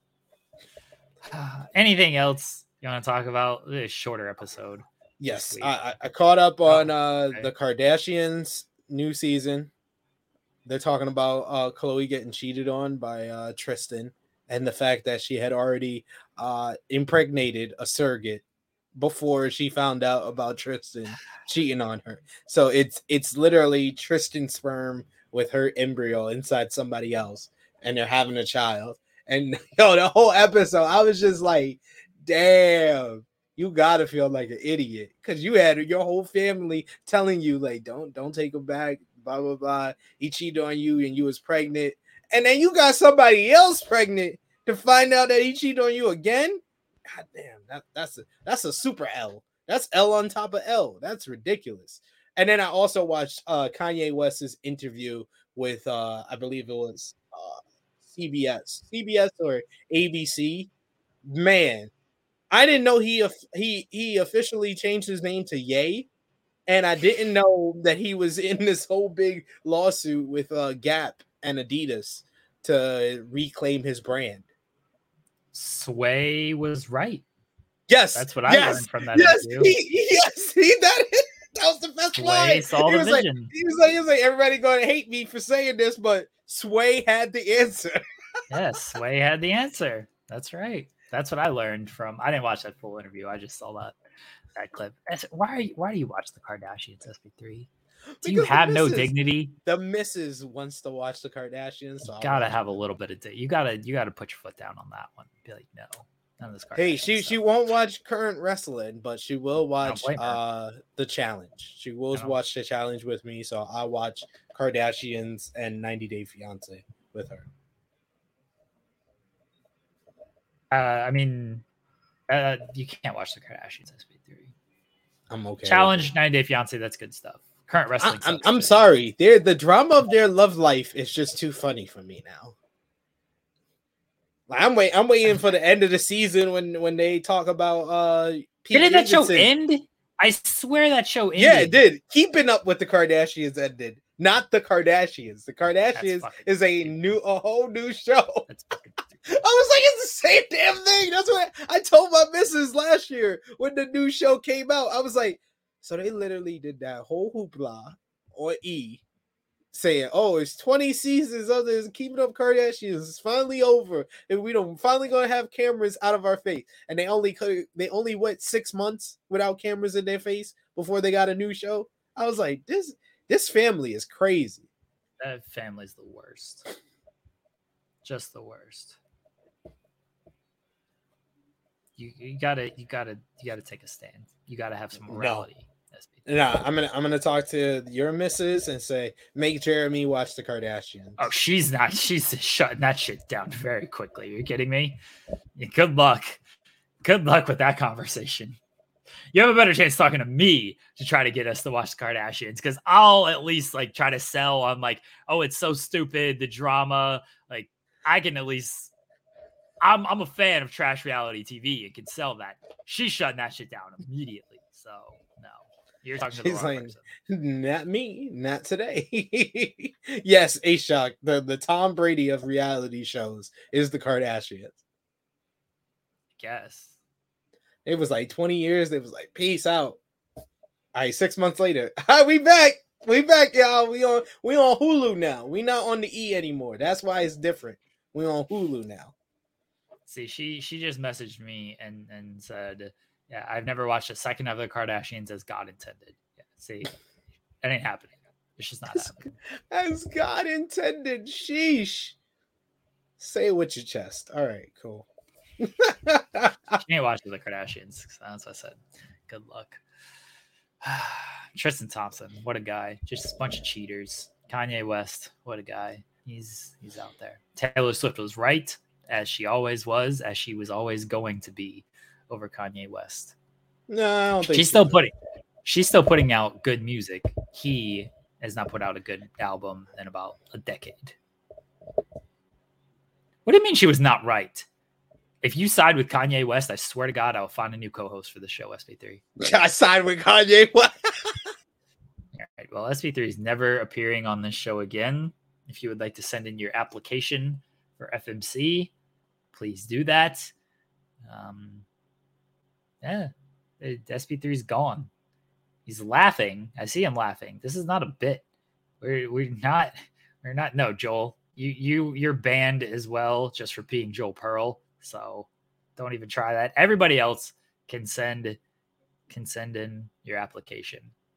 Anything else you want to talk about? This shorter episode. Yes, Sweet. I, I- I caught up on uh, okay. the Kardashians' new season. They're talking about uh, Khloe getting cheated on by uh, Tristan and the fact that she had already uh, impregnated a surrogate before she found out about Tristan cheating on her. So it's it's literally Tristan's sperm with her embryo inside somebody else, and they're having a child. And yo, the whole episode, I was just like, damn, you gotta feel like an idiot because you had your whole family telling you like, don't don't take him back, blah blah blah. He cheated on you and you was pregnant, and then you got somebody else pregnant to find out that he cheated on you again. God damn, that that's a that's a super L. That's L on top of L. That's ridiculous. And then I also watched uh, Kanye West's interview with uh, I believe it was uh, C B S, C B S or A B C. Man, I didn't know he he he officially changed his name to Ye, and I didn't know that he was in this whole big lawsuit with uh, Gap and Adidas to reclaim his brand. Sway was right. Yes, that's what I yes, learned from that yes, interview. He, yes, he that, that was the best Sway line. saw he the was vision. Like, he was like, he was like, everybody going to hate me for saying this, but Sway had the answer. Yes, Sway had the answer. That's right. That's what I learned from. I didn't watch that full interview. I just saw that that clip. Why are you, why do you watch the Kardashians, S B three? Do because you have missus, no dignity? The missus wants to watch the Kardashians. So you gotta have a little bit of di- you gotta you gotta put your foot down on that one. Be like, no, none of this. Hey, she stuff. she won't watch current wrestling, but she will watch uh the challenge. She will watch the challenge with me. So I watch Kardashians and ninety Day Fiance with her. Uh, I mean, uh, you can't watch the Kardashians S B three. I'm okay. Challenge, ninety Day Fiance, that's good stuff. Current wrestling. I, I'm, I'm sorry. They're, the drama of their love life is just too funny for me now. Like, I'm wait. I'm waiting for the end of the season when when they talk about. uh Pete Didn't that show Davidson. end? I swear that show ended. Yeah, it did. Keeping Up with the Kardashians ended. Not the Kardashians. The Kardashians is a new, a whole new show. That's I was like, it's the same damn thing. That's what I told my missus last year when the new show came out. I was like, so they literally did that whole hoopla on E, saying, "Oh, it's twenty seasons of this Keeping Up Kardashians. It's finally over, and we don't finally gonna have cameras out of our face." And they only could, they only went six months without cameras in their face before they got a new show. I was like, this this family is crazy. That family's the worst. Just the worst. You, you gotta you gotta you gotta take a stand. You gotta have some morality. No, nah, I'm gonna I'm gonna talk to your missus and say, make Jeremy watch the Kardashians. Oh, she's not. She's shutting that shit down very quickly. Are you kidding me? Yeah, good luck. Good luck with that conversation. You have a better chance talking to me to try to get us to watch the Kardashians, because I'll at least like try to sell on like, oh, it's so stupid, the drama. Like I can at least. I'm I'm a fan of trash reality T V and can sell that. She's shutting that shit down immediately. So no, you're talking to the She's wrong like, person. Not me, not today. Yes, A-Shock, the, the Tom Brady of reality shows is the Kardashians. I guess. It was like twenty years. It was like, peace out. All right, six months later, we back. We back, y'all. We on we on Hulu now. We not on the E anymore. That's why it's different. We on Hulu now. See, she she just messaged me and, and said, yeah, I've never watched a second of the Kardashians as God intended. Yeah, see, that ain't happening. It's just not happening. As God intended. Sheesh. Say it with your chest. All right, cool. She ain't watching the Kardashians. That's what I said. Good luck. Tristan Thompson, what a guy. Just a bunch of cheaters. Kanye West, what a guy. He's he's out there. Taylor Swift was right, as she always was, as she was always going to be over Kanye West. No, I don't think she's still putting she's still putting out good music. He has not put out a good album in about a decade. What do you mean she was not right? If you side with Kanye West, I swear to God, I will find a new co-host for the show, S B three. I side with Kanye West. All right. Well, S B three is never appearing on this show again. If you would like to send in your application for F M C, please do that. Um, yeah, S B three is gone. He's laughing. I see him laughing. This is not a bit. We're we're not we're not. No, Joel, you you you're banned as well just for being Joel Pearl. So don't even try that. Everybody else can send can send in your application.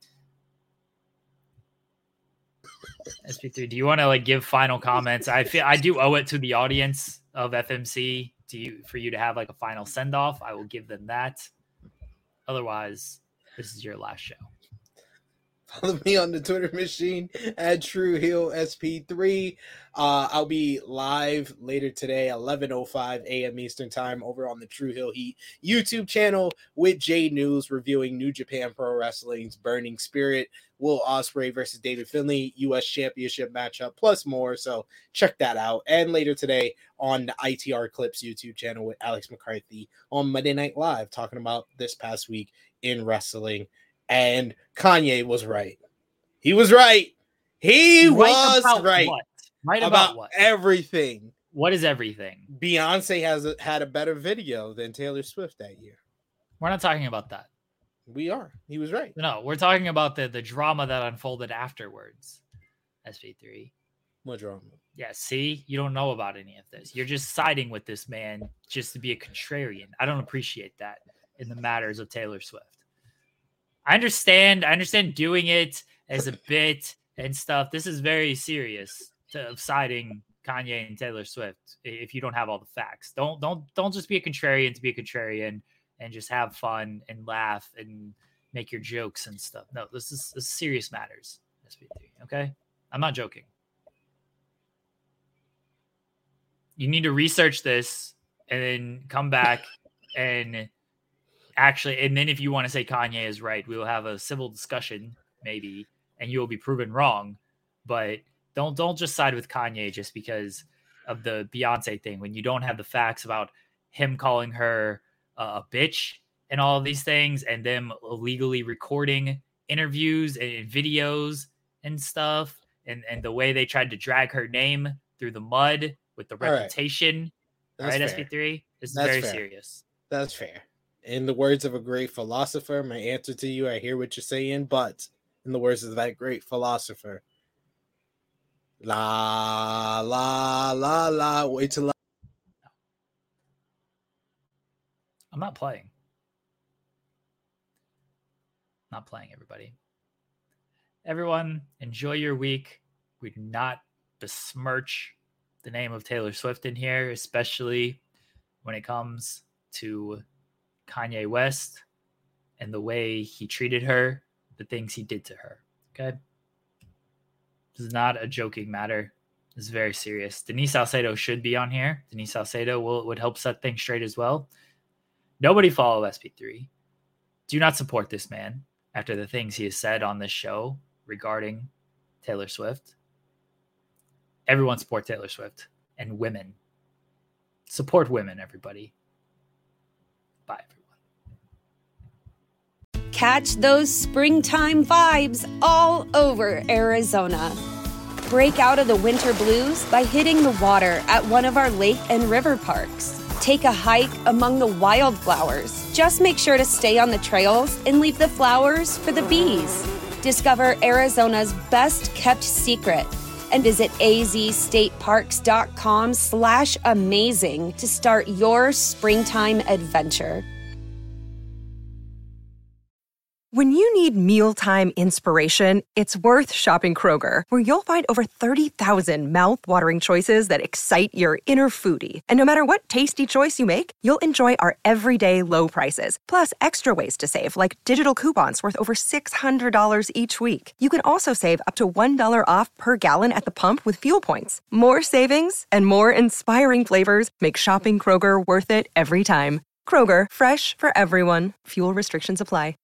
S P three, do you want to like give final comments? I feel I do owe it to the audience of F M C to you for you to have like a final send off. I will give them that. Otherwise, this is your last show. Follow me on the Twitter machine at True Heel S P three. Uh, I'll be live later today, eleven oh five a.m. Eastern Time, over on the True Heel Heat YouTube channel with Jay News, reviewing New Japan Pro Wrestling's Burning Spirit, Will Ospreay versus David Finlay U S Championship matchup, plus more. So check that out. And later today on the I T R Clips YouTube channel with Alex McCarthy on Monday Night Live, talking about this past week in wrestling. And Kanye was right. He was right. He right was right. What? Right about, about what? Everything. What is everything? Beyonce has a, had a better video than Taylor Swift that year. We're not talking about that. We are. He was right. No, we're talking about the, the drama that unfolded afterwards. S P three. What drama? Yeah, see? You don't know about any of this. You're just siding with this man just to be a contrarian. I don't appreciate that in the matters of Taylor Swift. I understand. I understand doing it as a bit and stuff. This is very serious to, of siding Kanye and Taylor Swift if you don't have all the facts. Don't don't don't just be a contrarian to be a contrarian and just have fun and laugh and make your jokes and stuff. No, this is, this is serious matters. S P three, okay? I'm not joking. You need to research this and then come back and actually, and then if you want to say Kanye is right, we will have a civil discussion maybe, and you will be proven wrong. But don't don't just side with Kanye just because of the Beyonce thing when you don't have the facts about him calling her uh, a bitch and all of these things, and them illegally recording interviews and videos and stuff, and and the way they tried to drag her name through the mud with the reputation. All right, S P three, this is That's very fair. serious. That's fair. In the words of a great philosopher, my answer to you, I hear what you're saying, but in the words of that great philosopher, la, la, la, la, wait till I... I'm not playing. Not playing, everybody. Everyone, enjoy your week. We do not besmirch the name of Taylor Swift in here, especially when it comes to Kanye West and the way he treated her, the things he did to her. Okay. This is not a joking matter. This is very serious. Denise Salcedo should be on here. Denise Salcedo will, would help set things straight as well. Nobody follow S P three. Do not support this man after the things he has said on this show regarding Taylor Swift. Everyone support Taylor Swift and women. Support women, everybody. Bye, everyone. Catch those springtime vibes all over Arizona. Break out of the winter blues by hitting the water at one of our lake and river parks. Take a hike among the wildflowers. Just make sure to stay on the trails and leave the flowers for the bees. Discover Arizona's best kept secret and visit azstateparks.com slash amazing to start your springtime adventure. When you need mealtime inspiration, it's worth shopping Kroger, where you'll find over thirty thousand mouth-watering choices that excite your inner foodie. And no matter what tasty choice you make, you'll enjoy our everyday low prices, plus extra ways to save, like digital coupons worth over six hundred dollars each week. You can also save up to one dollar off per gallon at the pump with fuel points. More savings and more inspiring flavors make shopping Kroger worth it every time. Kroger, fresh for everyone. Fuel restrictions apply.